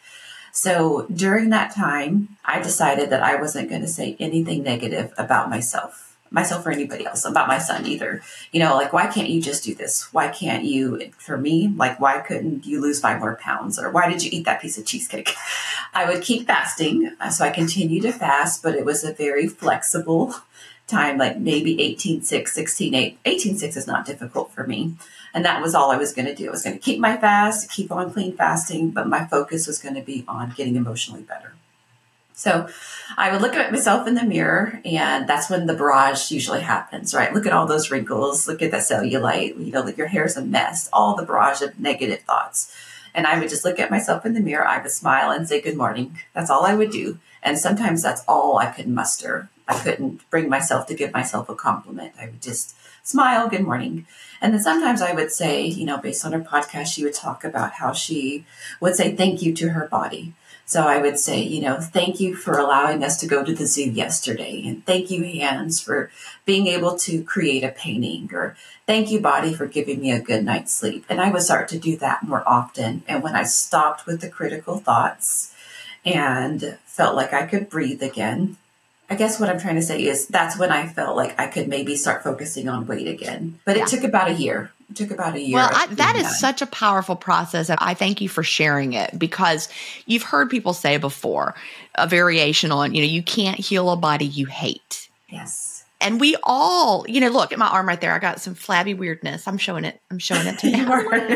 So during that time, I decided that I wasn't going to say anything negative about myself. myself or anybody else, about my son either. You know, like, why can't you just do this? Why can't you, for me, like, why couldn't you lose five more pounds? Or why did you eat that piece of cheesecake? I would keep fasting. So I continued to fast, but it was a very flexible time, like maybe eighteen six, sixteen eight. eighteen six is not difficult for me. And that was all I was going to do. I was going to keep my fast, keep on clean fasting, but my focus was going to be on getting emotionally better. So I would look at myself in the mirror, and that's when the barrage usually happens, right? Look at all those wrinkles. Look at that cellulite. You know, like, your hair's a mess. All the barrage of negative thoughts. And I would just look at myself in the mirror. I would smile and say, good morning. That's all I would do. And sometimes that's all I could muster. I couldn't bring myself to give myself a compliment. I would just smile, good morning. And then sometimes I would say, you know, based on her podcast, she would talk about how she would say thank you to her body. So I would say, you know, thank you for allowing us to go to the zoo yesterday. And thank you, hands, for being able to create a painting. Or thank you, body, for giving me a good night's sleep. And I would start to do that more often. And when I stopped with the critical thoughts and felt like I could breathe again, I guess what I'm trying to say is that's when I felt like I could maybe start focusing on weight again. But it yeah. took about a year. It took about a year. Well, I, that is that. such a powerful process. I thank you for sharing it, because you've heard people say before, a variation on, you know, you can't heal a body you hate. Yes. And we all, you know, look at my arm right there. I got some flabby weirdness. I'm showing it. I'm showing it to you.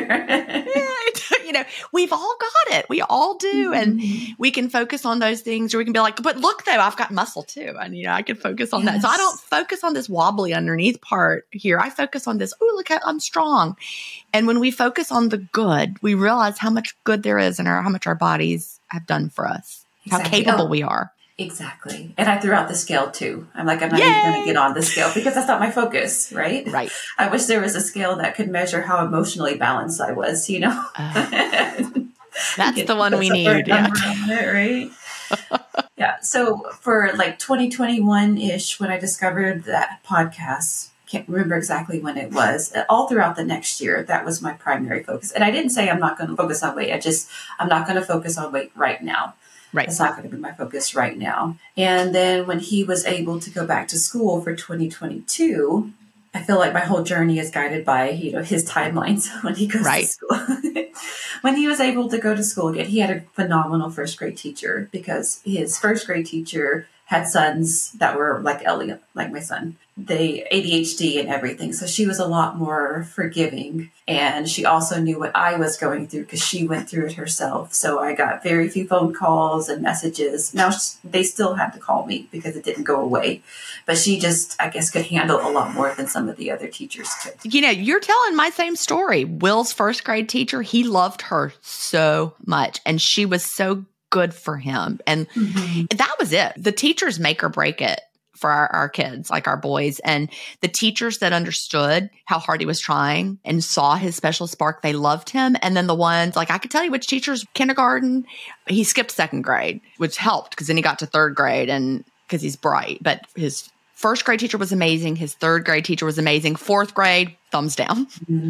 You know, we've all got it. We all do. And mm-hmm. we can focus on those things, or we can be like, but look, though, I've got muscle too. And, you know, I can focus on yes. that. So I don't focus on this wobbly underneath part here. I focus on this. Oh, look how I'm strong. And when we focus on the good, we realize how much good there is and our, how much our bodies have done for us, exactly. how capable oh. we are. Exactly. And I threw out the scale too. I'm like, I'm not Yay! even going to get on the scale because that's not my focus, right? Right. I wish there was a scale that could measure how emotionally balanced I was, you know? Uh, that's the one we need. Yeah. It, right? Yeah. So for like twenty twenty-one-ish, when I discovered that podcast, can't remember exactly when it was, all throughout the next year, that was my primary focus. And I didn't say I'm not going to focus on weight. I just, I'm not going to focus on weight right now. Right. That's not going to be my focus right now. And then when he was able to go back to school for twenty twenty-two, I feel like my whole journey is guided by, you know, his timelines when he goes right. to school. When he was able to go to school again, he had a phenomenal first grade teacher, because his first grade teacher had sons that were like Elliot, like my son. They A D H D and everything. So she was a lot more forgiving. And she also knew what I was going through because she went through it herself. So I got very few phone calls and messages. Now they still had to call me because it didn't go away. But she just, I guess, could handle a lot more than some of the other teachers could. You know, you're telling my same story. Will's first grade teacher, he loved her so much. And she was so good for him. And mm-hmm. that was it. The teachers make or break it for our, our kids, like our boys. And the teachers that understood how hard he was trying and saw his special spark, they loved him. And then the ones, like I could tell you which teachers, kindergarten, he skipped second grade, which helped because then he got to third grade and because he's bright. But his first grade teacher was amazing. His third grade teacher was amazing. Fourth grade, thumbs down.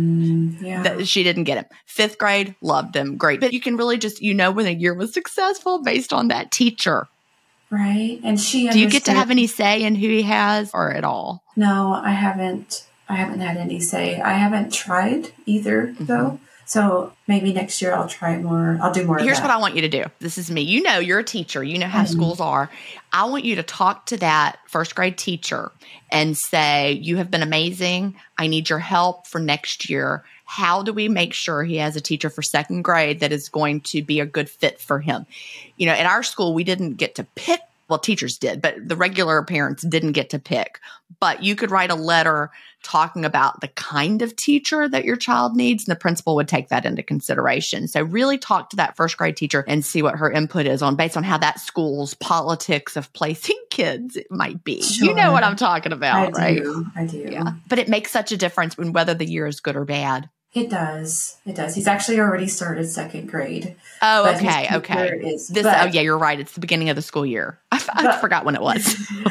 Mm, yeah. That she didn't get him. Fifth grade, loved him. Great. But you can really just, you know, when a year was successful based on that teacher. Right. And she Do you get to have any say in who he has or at all? No, I haven't. I haven't had any say. I haven't tried either, mm-hmm. though. So maybe next year I'll try more. I'll do more Here's of that. what I want you to do. This is me. You know, you're a teacher. You know how mm-hmm. schools are. I want you to talk to that first grade teacher and say, you have been amazing. I need your help for next year. How do we make sure he has a teacher for second grade that is going to be a good fit for him? You know, at our school, we didn't get to pick. Well, teachers did, but the regular parents didn't get to pick. But you could write a letter talking about the kind of teacher that your child needs, and the principal would take that into consideration. So really talk to that first grade teacher and see what her input is on based on how that school's politics of placing kids might be. Sure. You know what I'm talking about, I right? do. I do. Yeah. But it makes such a difference when whether the year is good or bad. It does. It does. He's actually already started second grade. Oh, okay. Okay. Is, this, but, oh, yeah, you're right. It's the beginning of the school year. I, I but, forgot when it was.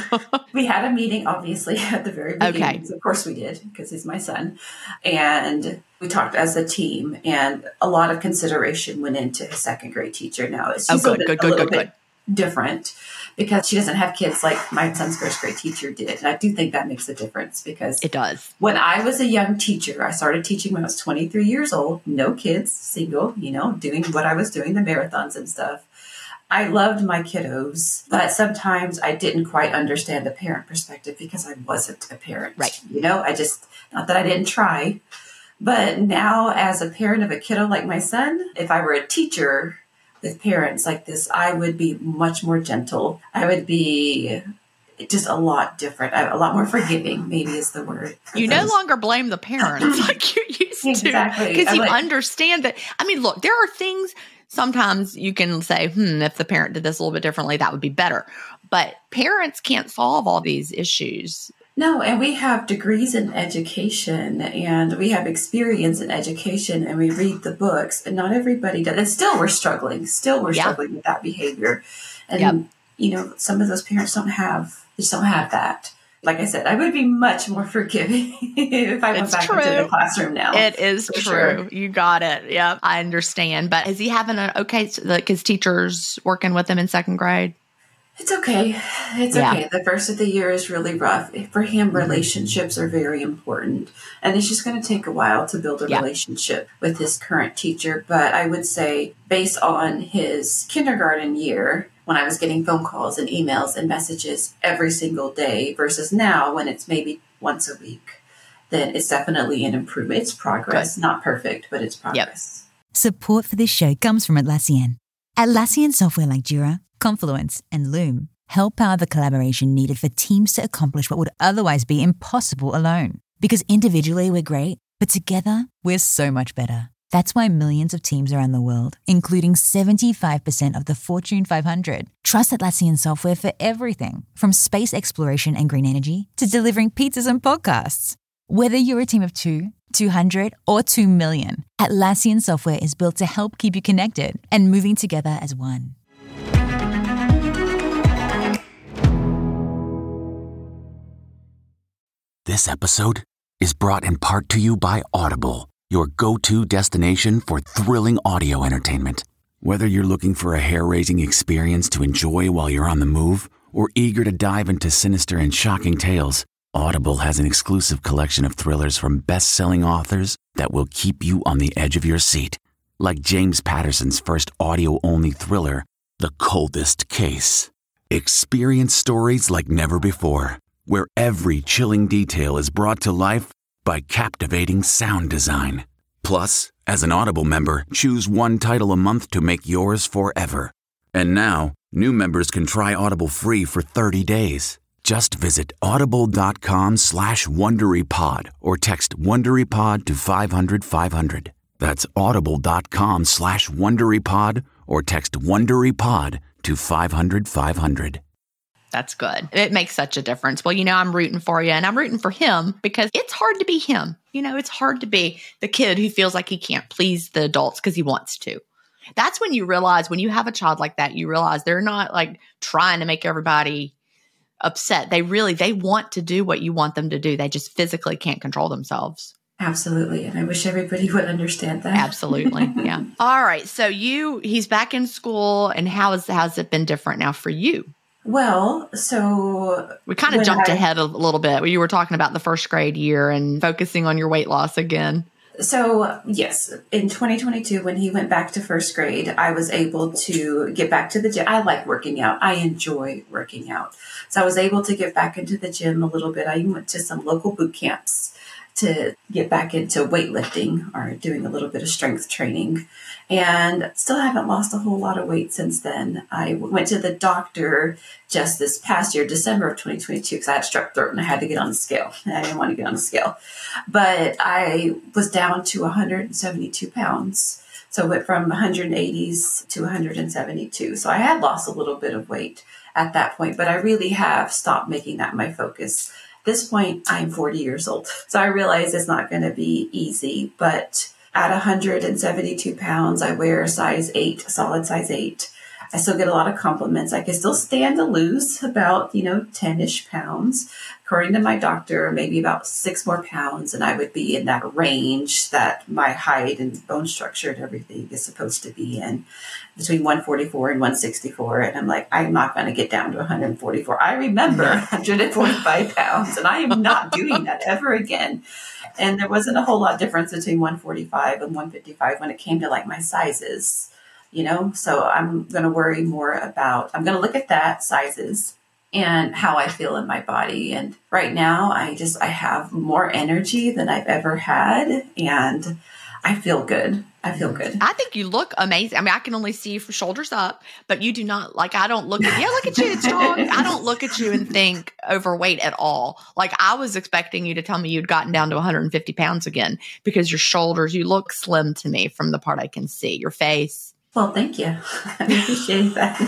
We had a meeting, obviously, at the very beginning. Okay. Of course we did, because he's my son. And we talked as a team, and a lot of consideration went into his second grade teacher. Now, it's oh, good, good, good, good, good. different. because she doesn't have kids like my son's first grade teacher did. And I do think that makes a difference because it does. When I was a young teacher, I started teaching when I was twenty-three years old, no kids, single, you know, doing what I was doing, the marathons and stuff. I loved my kiddos, but sometimes I didn't quite understand the parent perspective because I wasn't a parent. Right. You know, I just, not that I didn't try, but now as a parent of a kiddo like my son, if I were a teacher with parents like this, I would be much more gentle. I would be just a lot different, a lot more forgiving, maybe is the word. You no longer blame the parents like you used exactly. to. Because you like, understand that. I mean, look, there are things sometimes you can say, hmm, if the parent did this a little bit differently, that would be better. But parents can't solve all these issues. No, and we have degrees in education and we have experience in education and we read the books and not everybody does. And still we're struggling. Still we're yeah. struggling with that behavior. And, yep. you know, some of those parents don't have, just don't have that. Like I said, I would be much more forgiving if I went it's back true. into the classroom now. It is true. Sure. You got it. Yeah, I understand. But is he having an okay, like his teacher's working with him in second grade? It's okay. It's yeah. okay. The first of the year is really rough. For him, relationships are very important. And it's just going to take a while to build a yeah. relationship with his current teacher. But I would say based on his kindergarten year, when I was getting phone calls and emails and messages every single day versus now when it's maybe once a week, then it's definitely an improvement. It's progress. Good. Not perfect, but it's progress. Yep. Support for this show comes from Atlassian. Atlassian software like Jira, Confluence, and Loom help power the collaboration needed for teams to accomplish what would otherwise be impossible alone. Because individually we're great, but together we're so much better. That's why millions of teams around the world, including seventy-five percent of the Fortune five hundred, trust Atlassian software for everything from space exploration and green energy to delivering pizzas and podcasts. Whether you're a team of two, two hundred, or two million, Atlassian software is built to help keep you connected and moving together as one. This episode is brought in part to you by Audible, your go-to destination for thrilling audio entertainment. Whether you're looking for a hair-raising experience to enjoy while you're on the move or eager to dive into sinister and shocking tales, Audible has an exclusive collection of thrillers from best-selling authors that will keep you on the edge of your seat. Like James Patterson's first audio-only thriller, The Coldest Case. Experience stories like never before, where every chilling detail is brought to life by captivating sound design. Plus, as an Audible member, choose one title a month to make yours forever. And now, new members can try Audible free for thirty days. Just visit audible.com slash WonderyPod or text WonderyPod to five hundred five hundred. That's audible.com slash WonderyPod or text WonderyPod to five hundred five hundred. That's good. It makes such a difference. Well, you know, I'm rooting for you and I'm rooting for him because it's hard to be him. You know, it's hard to be the kid who feels like he can't please the adults because he wants to. That's when you realize when you have a child like that, you realize they're not like trying to make everybody upset. They really, they want to do what you want them to do. They just physically can't control themselves. Absolutely. And I wish everybody would understand that. Absolutely. Yeah. All right. So you, he's back in school and how is, how's it been different now for you? Well, so we kind of jumped I, ahead a little bit. You were talking about the first grade year and focusing on your weight loss again. So yes, in twenty twenty-two, when he went back to first grade, I was able to get back to the gym. I like working out. I enjoy working out. So I was able to get back into the gym a little bit. I even went to some local boot camps to get back into weightlifting or doing a little bit of strength training. And still haven't lost a whole lot of weight since then. I went to the doctor just this past year, December of twenty twenty-two, because I had strep throat and I had to get on the scale. And I didn't want to get on the scale. But I was down to one hundred seventy-two pounds. So I went from one hundred eighties to one hundred seventy-two. So I had lost a little bit of weight at that point, but I really have stopped making that my focus. At this point, I'm forty years old. So I realize it's not going to be easy, but at one hundred seventy-two pounds, I wear a size eight, a solid size eight. I still get a lot of compliments. I can still stand to lose about, you know, ten-ish pounds. According to my doctor, maybe about six more pounds, and I would be in that range that my height and bone structure and everything is supposed to be in, between one forty-four and one sixty-four. And I'm like, I'm not going to get down to one forty-four. I remember one hundred forty-five pounds, and I am not doing that ever again. And there wasn't a whole lot of difference between one forty-five and one fifty-five when it came to like my sizes, you know? So I'm going to worry more about, I'm going to look at that sizes and how I feel in my body. And right now I just, I have more energy than I've ever had. And I feel good. I feel good. I think you look amazing. I mean, I can only see you from shoulders up, but you do not, like, I don't look at, yeah, look at you, it's strong. I don't look at you and think overweight at all. Like, I was expecting you to tell me you'd gotten down to one hundred fifty pounds again because your shoulders, you look slim to me from the part I can see, your face. Well, thank you. I appreciate that.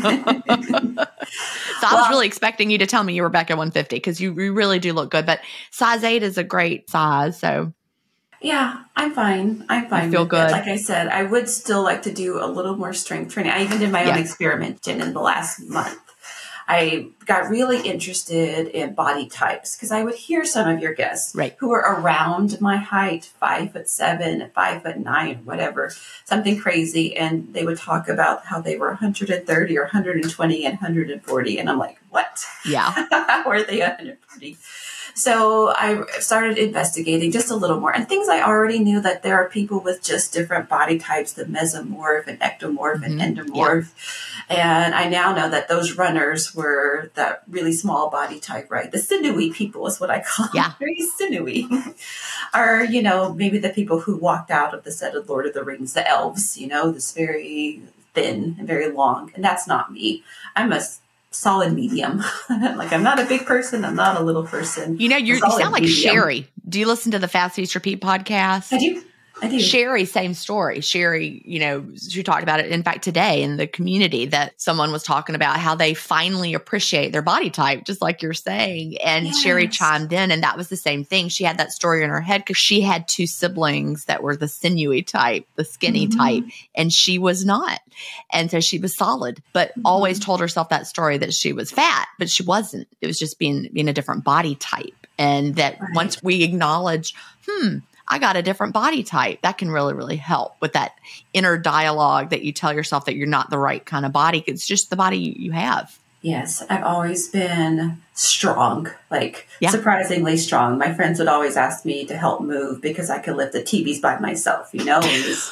So I well, was really expecting you to tell me you were back at one fifty because you, you really do look good, but size eight is a great size. So yeah, I'm fine. I'm fine. You feel with good. It. Like I said, I would still like to do a little more strength training. I even did my Yeah. own experiment in the last month. I got really interested in body types because I would hear some of your guests Right. who were around my height, five foot seven, five foot nine, whatever, something crazy. And they would talk about how they were one hundred thirty or one hundred twenty and one hundred forty. And I'm like, what? Yeah. How are they one hundred forty? So I started investigating just a little more, and things I already knew, that there are people with just different body types, the mesomorph and ectomorph Mhm. and endomorph. Yeah. And I now know that those runners were that really small body type, right? The sinewy people is what I call Yeah. them. Very sinewy. Are, you know, maybe the people who walked out of the set of Lord of the Rings, the elves, you know, this very thin and very long. And that's not me. I'm a solid medium. Like, I'm not a big person. I'm not a little person. You know, you're, you Solid sound like medium. Sherry. Do you listen to the Fast East Repeat podcast? I do. I do. Sherry, same story. Sherry, you know, she talked about it, in fact, today in the community, that someone was talking about how they finally appreciate their body type, just like you're saying. And Yes. Sherry chimed in, and that was the same thing. She had that story in her head because she had two siblings that were the sinewy type, the skinny Mhm. type, and she was not. And so she was solid, but Mhm. always told herself that story that she was fat, but she wasn't. It was just being, being a different body type. And that Right. once we acknowledge, hmm, I got a different body type, that can really, really help with that inner dialogue that you tell yourself that you're not the right kind of body. It's just the body you, you have. Yes, I've always been strong, like Yeah. surprisingly strong. My friends would always ask me to help move because I could lift the T Vs by myself, you know? It was-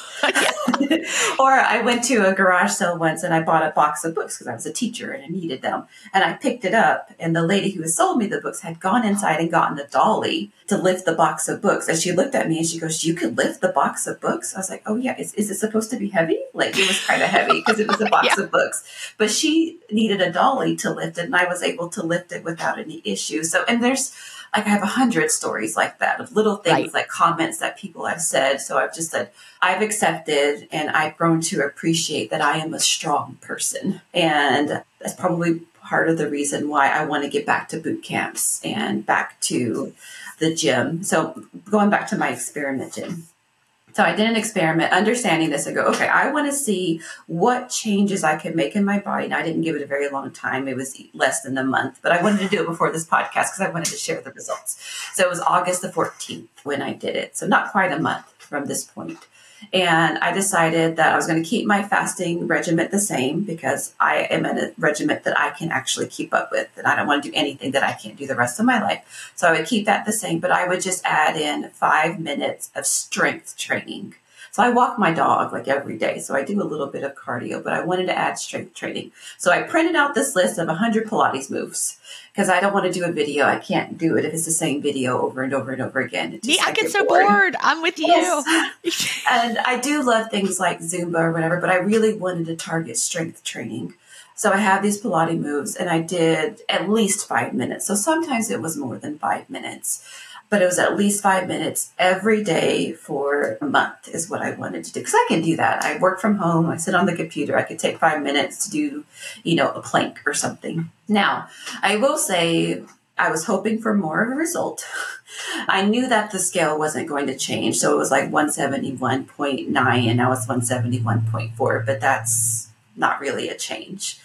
Or I went to a garage sale once and I bought a box of books because I was a teacher and I needed them. And I picked it up, and the lady who had sold me the books had gone inside and gotten a dolly to lift the box of books. And she looked at me and she goes, "You could lift the box of books?" I was like, "Oh yeah, is, is it supposed to be heavy?" Like, it was kind of heavy because it was a box Yeah. of books. But she needed a dolly to lift it, and I was able to lift it without any issue. So, and there's like, I have a hundred stories like that of little things, Right. like comments that people have said. So I've just said, I've accepted, and I've grown to appreciate that I am a strong person. And that's probably part of the reason why I want to get back to boot camps and back to the gym. So going back to my experiment gym. So I did an experiment, understanding this, and go, okay, I want to see what changes I can make in my body. And I didn't give it a very long time. It was less than a month, but I wanted to do it before this podcast because I wanted to share the results. So it was August the fourteenth when I did it. So not quite a month from this point. And I decided that I was going to keep my fasting regimen the same because I am in a regimen that I can actually keep up with. And I don't want to do anything that I can't do the rest of my life. So I would keep that the same, but I would just add in five minutes of strength training. So I walk my dog like every day. So I do a little bit of cardio, but I wanted to add strength training. So I printed out this list of one hundred Pilates moves because I don't want to do a video. I can't do it if it's the same video over and over and over again. It Me, just, I get get so bored. bored. I'm with you. Yes. And I do love things like Zumba or whatever, but I really wanted to target strength training. So I have these Pilates moves, and I did at least five minutes. So sometimes it was more than five minutes, but it was at least five minutes every day for a month is what I wanted to do. Because I can do that. I work from home. I sit on the computer. I could take five minutes to do, you know, a plank or something. Now, I will say I was hoping for more of a result. I knew that the scale wasn't going to change. So it was like one seventy-one point nine, and now it's one seventy-one point four. But that's not really a change.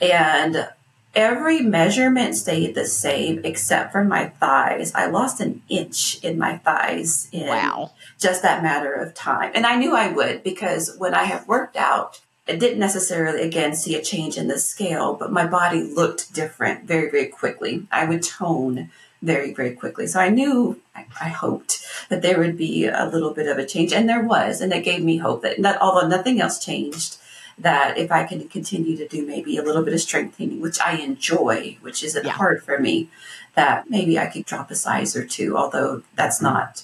And every measurement stayed the same except for my thighs. I lost an inch in my thighs in wow. just that matter of time. And I knew I would, because when I have worked out, I didn't necessarily, again, see a change in the scale, but my body looked different very, very quickly. I would tone very, very quickly. So I knew, I, I hoped that there would be a little bit of a change. And there was. And it gave me hope that, not, although nothing else changed, that if I can continue to do maybe a little bit of strength training, which I enjoy, which isn't yeah. hard for me, that maybe I could drop a size or two, although that's not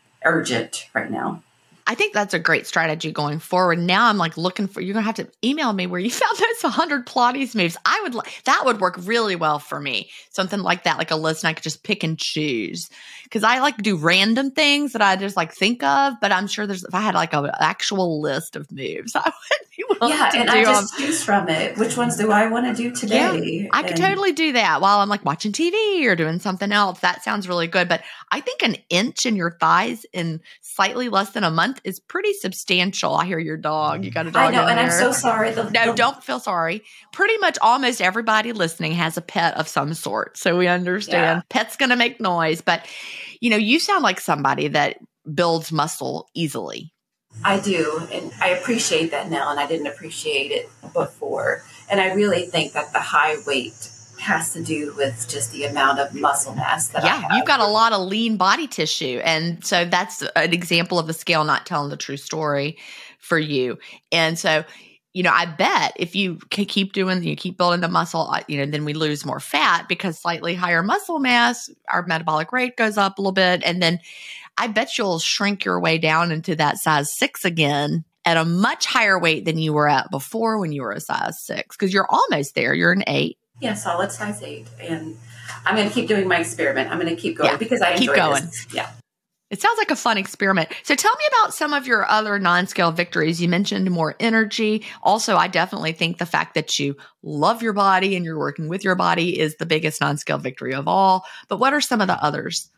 urgent right now. I think that's a great strategy going forward. Now I'm like looking for, you're going to have to email me where you found those one hundred Pilates moves. I would, that would work really well for me. Something like that, like a list, and I could just pick and choose. Cause I like to do random things that I just like think of, but I'm sure there's, if I had like an actual list of moves, I would be willing yeah, to and do I just them. choose from it. Which ones do I want to do today? Yeah, I could and- totally do that while I'm like watching T V or doing something else. That sounds really good. But I think an inch in your thighs in slightly less than a month is pretty substantial. I hear your dog. You got a dog I know, in and there. I'm so sorry. The, No, the, don't feel sorry. Pretty much almost everybody listening has a pet of some sort. So we understand Yeah. pet's going to make noise. But, you know, you sound like somebody that builds muscle easily. I do, and I appreciate that now, and I didn't appreciate it before. And I really think that the high weight has to do with just the amount of muscle mass that I Yeah, have. you've got a lot of lean body tissue. And so that's an example of the scale not telling the true story for you. And so, you know, I bet if you can keep doing, you keep building the muscle, you know, then we lose more fat because slightly higher muscle mass, our metabolic rate goes up a little bit. And then I bet you'll shrink your way down into that size six again at a much higher weight than you were at before when you were a size six, because you're almost there. You're an eight. Yeah, solid size eight. And I'm going to keep doing my experiment. I'm going to keep going Yeah, because I enjoy keep going. this. Yeah. It sounds like a fun experiment. So tell me about some of your other non-scale victories. You mentioned more energy. Also, I definitely think the fact that you love your body and you're working with your body is the biggest non-scale victory of all. But what are some of the others?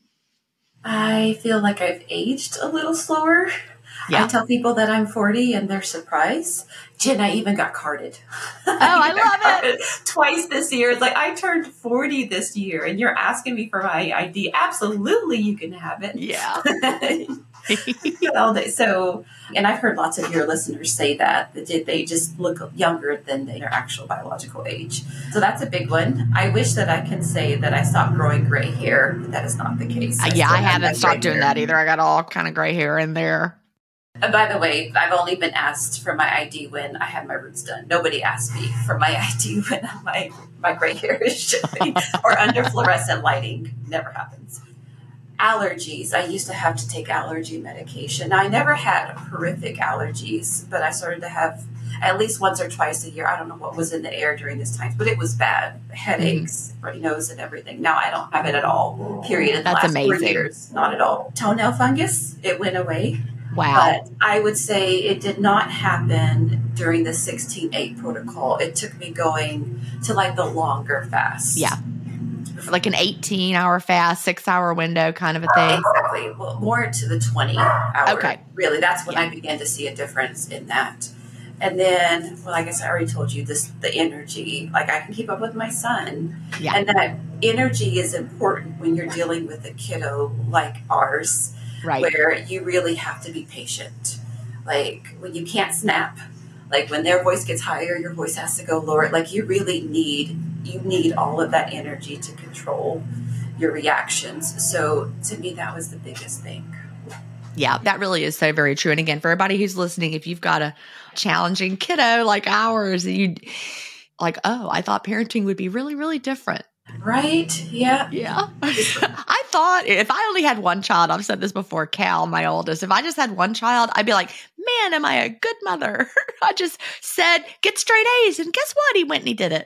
I feel like I've aged a little slower. Yeah. I tell people that I'm forty and they're surprised. Jen, I even got carded. Oh, I love it. Twice this year. It's like, I turned forty this year and you're asking me for my I D. Absolutely, you can have it. Yeah. All day. So, and I've heard lots of your listeners say that, that they just look younger than their actual biological age. So that's a big one. I wish that I can say that I stopped growing gray hair, but that is not the case. Uh, yeah, still I have my haven't stopped gray doing hair. that either. I got all kind of gray hair in there. And by the way, I've only been asked for my I D when I had my roots done. Nobody asked me for my I D when my, my gray hair is showing or under fluorescent lighting. Never happens. Allergies. I used to have to take allergy medication. Now, I never had horrific allergies, but I started to have at least once or twice a year. I don't know what was in the air during this time, but it was bad. Headaches, mm-hmm. runny nose, and everything. Now I don't have it at all, period. In the That's last amazing. four years, not at all. Toenail fungus, it went away. Wow. But I would say it did not happen during the sixteen eight protocol. It took me going to like the longer fast. Yeah. Like an eighteen hour fast, six hour window kind of a thing. Exactly. Well, more to the twenty hour. Okay. Really, that's when Yeah. I began to see a difference in that. And then, well, I guess I already told you this, the energy, like I can keep up with my son. Yeah. And that energy is important when you're dealing with a kiddo like ours. Right. Where you really have to be patient. Like when you can't snap, like when their voice gets higher, your voice has to go lower. Like you really need, you need all of that energy to control your reactions. So to me, that was the biggest thing. Yeah, that really is so very true. And again, for everybody who's listening, if you've got a challenging kiddo like ours, you like, oh, I thought parenting would be really, really different. Right? Yeah. Yeah. I thought if I only had one child, I've said this before, Cal, my oldest, if I just had one child, I'd be like, man, am I a good mother? I just said, get straight A's. And guess what? He went and he did it.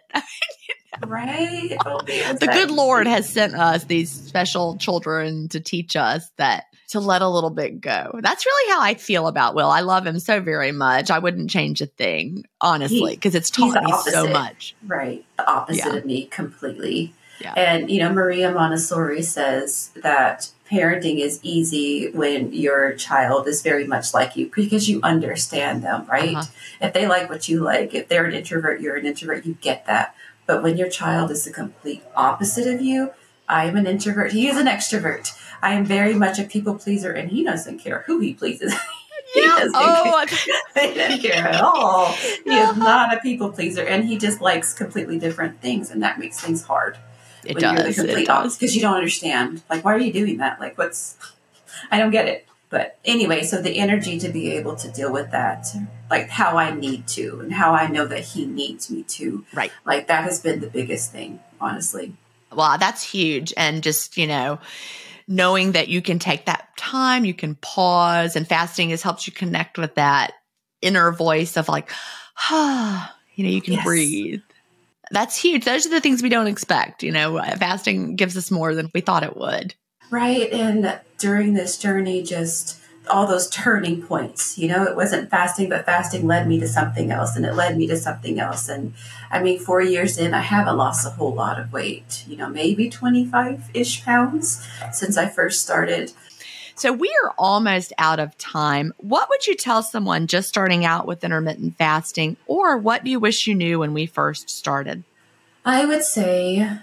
Right. Oh, man, The good Lord has sent us these special children to teach us that to let a little bit go. That's really how I feel about Will. I love him so very much. I wouldn't change a thing, honestly, because it's taught me so much. Right. The opposite Yeah. of me completely. Yeah. And, you know, Maria Montessori says that parenting is easy when your child is very much like you because you understand them, right? Uh-huh. If they like what you like, if they're an introvert, you're an introvert, you get that. But when your child is the complete opposite of you, I am an introvert, he is an extrovert. I am very much a people pleaser, and he doesn't care who he pleases. He Yeah. doesn't, Oh, care. He doesn't care at all. He is not a people pleaser, and he just likes completely different things, and that makes things hard. it When you're the does. complete It does. because you don't understand. Like, why are you doing that? Like, what's, I don't get it. But anyway, so the energy to be able to deal with that, like how I need to and how I know that he needs me to. Right. Like, that has been the biggest thing, honestly. Wow, that's huge. And just, you know, knowing that you can take that time, you can pause, and fasting has helped you connect with that inner voice of like, ah, you know, you can Yes. breathe. That's huge. Those are the things we don't expect. You know, fasting gives us more than we thought it would. Right. And during this journey, just all those turning points, you know, it wasn't fasting, but fasting led me to something else, and it led me to something else. And I mean, four years in, I haven't lost a whole lot of weight, you know, maybe twenty-five-ish pounds since I first started. So we are almost out of time. What would you tell someone just starting out with intermittent fasting, or what do you wish you knew when we first started? I would say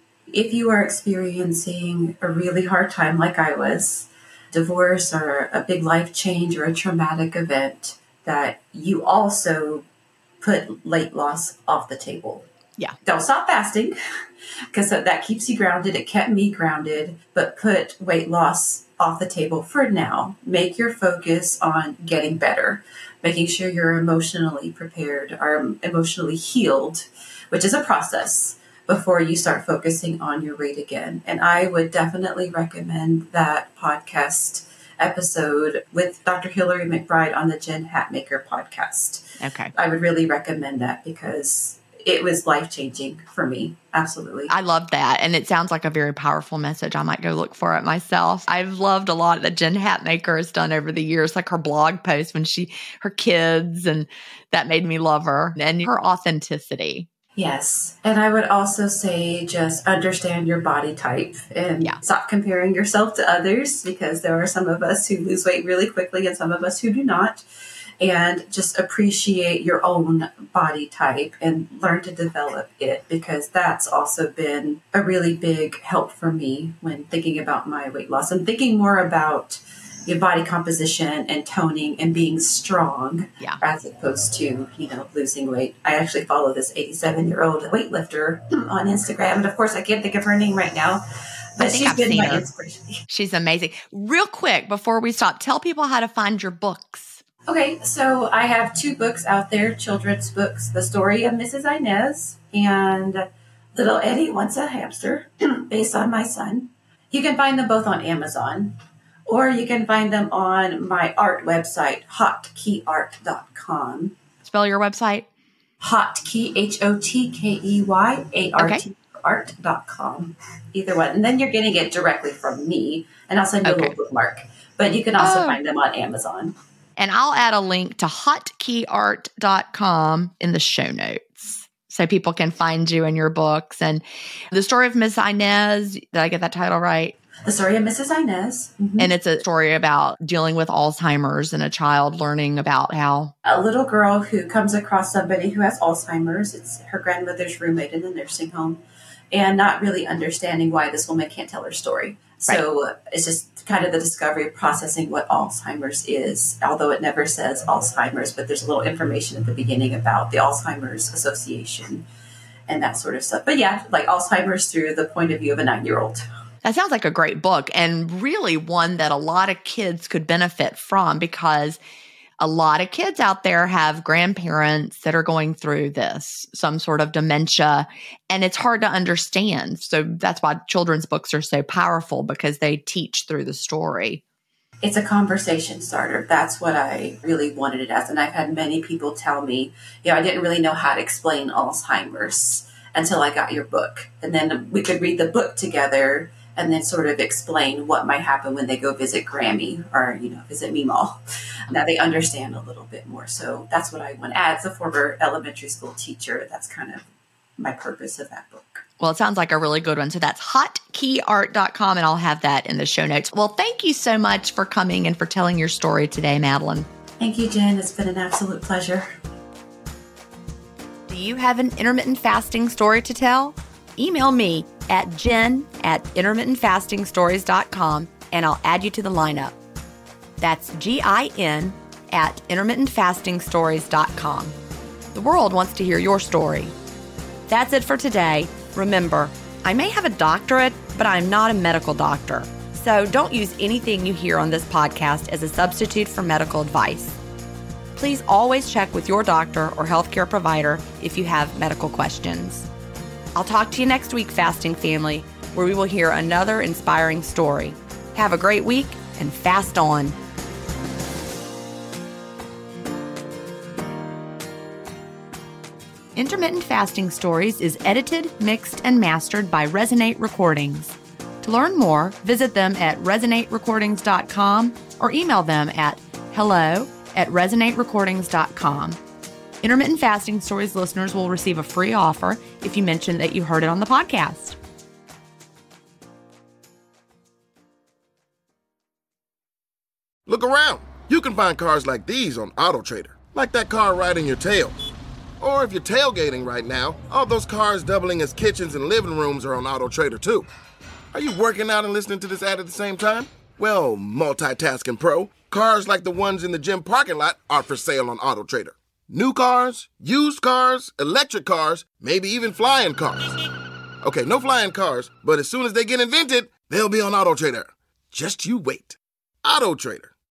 if you are experiencing a really hard time like I was, divorce or a big life change or a traumatic event, that you also put weight loss off the table. Yeah. Don't stop fasting because that keeps you grounded. It kept me grounded, but put weight loss off the table for now. Make your focus on getting better, making sure you're emotionally prepared or emotionally healed, which is a process, before you start focusing on your weight again. And I would definitely recommend that podcast episode with Doctor Hillary McBride on the Jen Hatmaker podcast. Okay. I would really recommend that because it was life-changing for me. Absolutely. I love that. And it sounds like a very powerful message. I might go look for it myself. I've loved a lot that Jen Hatmaker has done over the years, like her blog posts when she, her kids, and that made me love her and her authenticity. Yes. And I would also say just understand your body type and Yeah. stop comparing yourself to others, because there are some of us who lose weight really quickly and some of us who do not. And just appreciate your own body type and learn to develop it, because that's also been a really big help for me when thinking about my weight loss. I'm thinking more about your body composition and toning and being strong, Yeah. as opposed to, you know, losing weight. I actually follow this eighty-seven-year-old weightlifter on Instagram. And of course, I can't think of her name right now, but I think she's I've been seen my her. inspiration. She's amazing. Real quick, before we stop, tell people how to find your books. Okay, so I have two books out there, children's books, The Story of Missus Inez and Little Eddie Wants a Hamster, based on my son. You can find them both on Amazon, or you can find them on my art website, hotkey art dot com. Spell your website. Hotkey, H O T K E Y A R T, art dot com. Either one. And then you're getting it directly from me, and I'll send you Okay. a little bookmark. But you can also Oh. find them on Amazon. And I'll add a link to hotkey art dot com in the show notes so people can find you and your books. And The Story of Miss Inez, did I get that title right? The Story of Missus Inez. Mhm. And it's a story about dealing with Alzheimer's and a child learning about how. A little girl who comes across somebody who has Alzheimer's. It's her grandmother's roommate in the nursing home, and not really understanding why this woman can't tell her story. So uh, it's just kind of the discovery of processing what Alzheimer's is, although it never says Alzheimer's, but there's a little information at the beginning about the Alzheimer's Association and that sort of stuff. But yeah, like Alzheimer's through the point of view of a nine-year-old. That sounds like a great book, and really one that a lot of kids could benefit from, because a lot of kids out there have grandparents that are going through this, some sort of dementia, and it's hard to understand. So that's why children's books are so powerful, because they teach through the story. It's a conversation starter. That's what I really wanted it as. And I've had many people tell me, you know, I didn't really know how to explain Alzheimer's until I got your book. And then we could read the book together and then sort of explain what might happen when they go visit Grammy or, you know, visit Meemaw. Now they understand a little bit more. So that's what I want. As a former elementary school teacher, that's kind of my purpose of that book. Well, it sounds like a really good one. So that's hotkey art dot com, and I'll have that in the show notes. Well, thank you so much for coming and for telling your story today, Madeline. Thank you, Jen. It's been an absolute pleasure. Do you have an intermittent fasting story to tell? Email me at jen at intermittent fasting stories dot com, and I'll add you to the lineup. That's G I N at intermittent fasting stories dot com. The world wants to hear your story. That's it for today. Remember, I may have a doctorate, but I'm not a medical doctor. So don't use anything you hear on this podcast as a substitute for medical advice. Please always check with your doctor or healthcare provider if you have medical questions. I'll talk to you next week, Fasting Family, where we will hear another inspiring story. Have a great week and fast on. Intermittent Fasting Stories is edited, mixed, and mastered by Resonate Recordings. To learn more, visit them at resonate recordings dot com or email them at hello at resonate recordings dot com. Intermittent Fasting Stories listeners will receive a free offer if you mention that you heard it on the podcast. Look around. You can find cars like these on AutoTrader, like that car riding your tail. Or if you're tailgating right now, all those cars doubling as kitchens and living rooms are on AutoTrader too. Are you working out and listening to this ad at the same time? Well, multitasking pro, cars like the ones in the gym parking lot are for sale on AutoTrader. New cars, used cars, electric cars, maybe even flying cars. Okay, no flying cars, but as soon as they get invented, they'll be on AutoTrader. Just you wait. AutoTrader.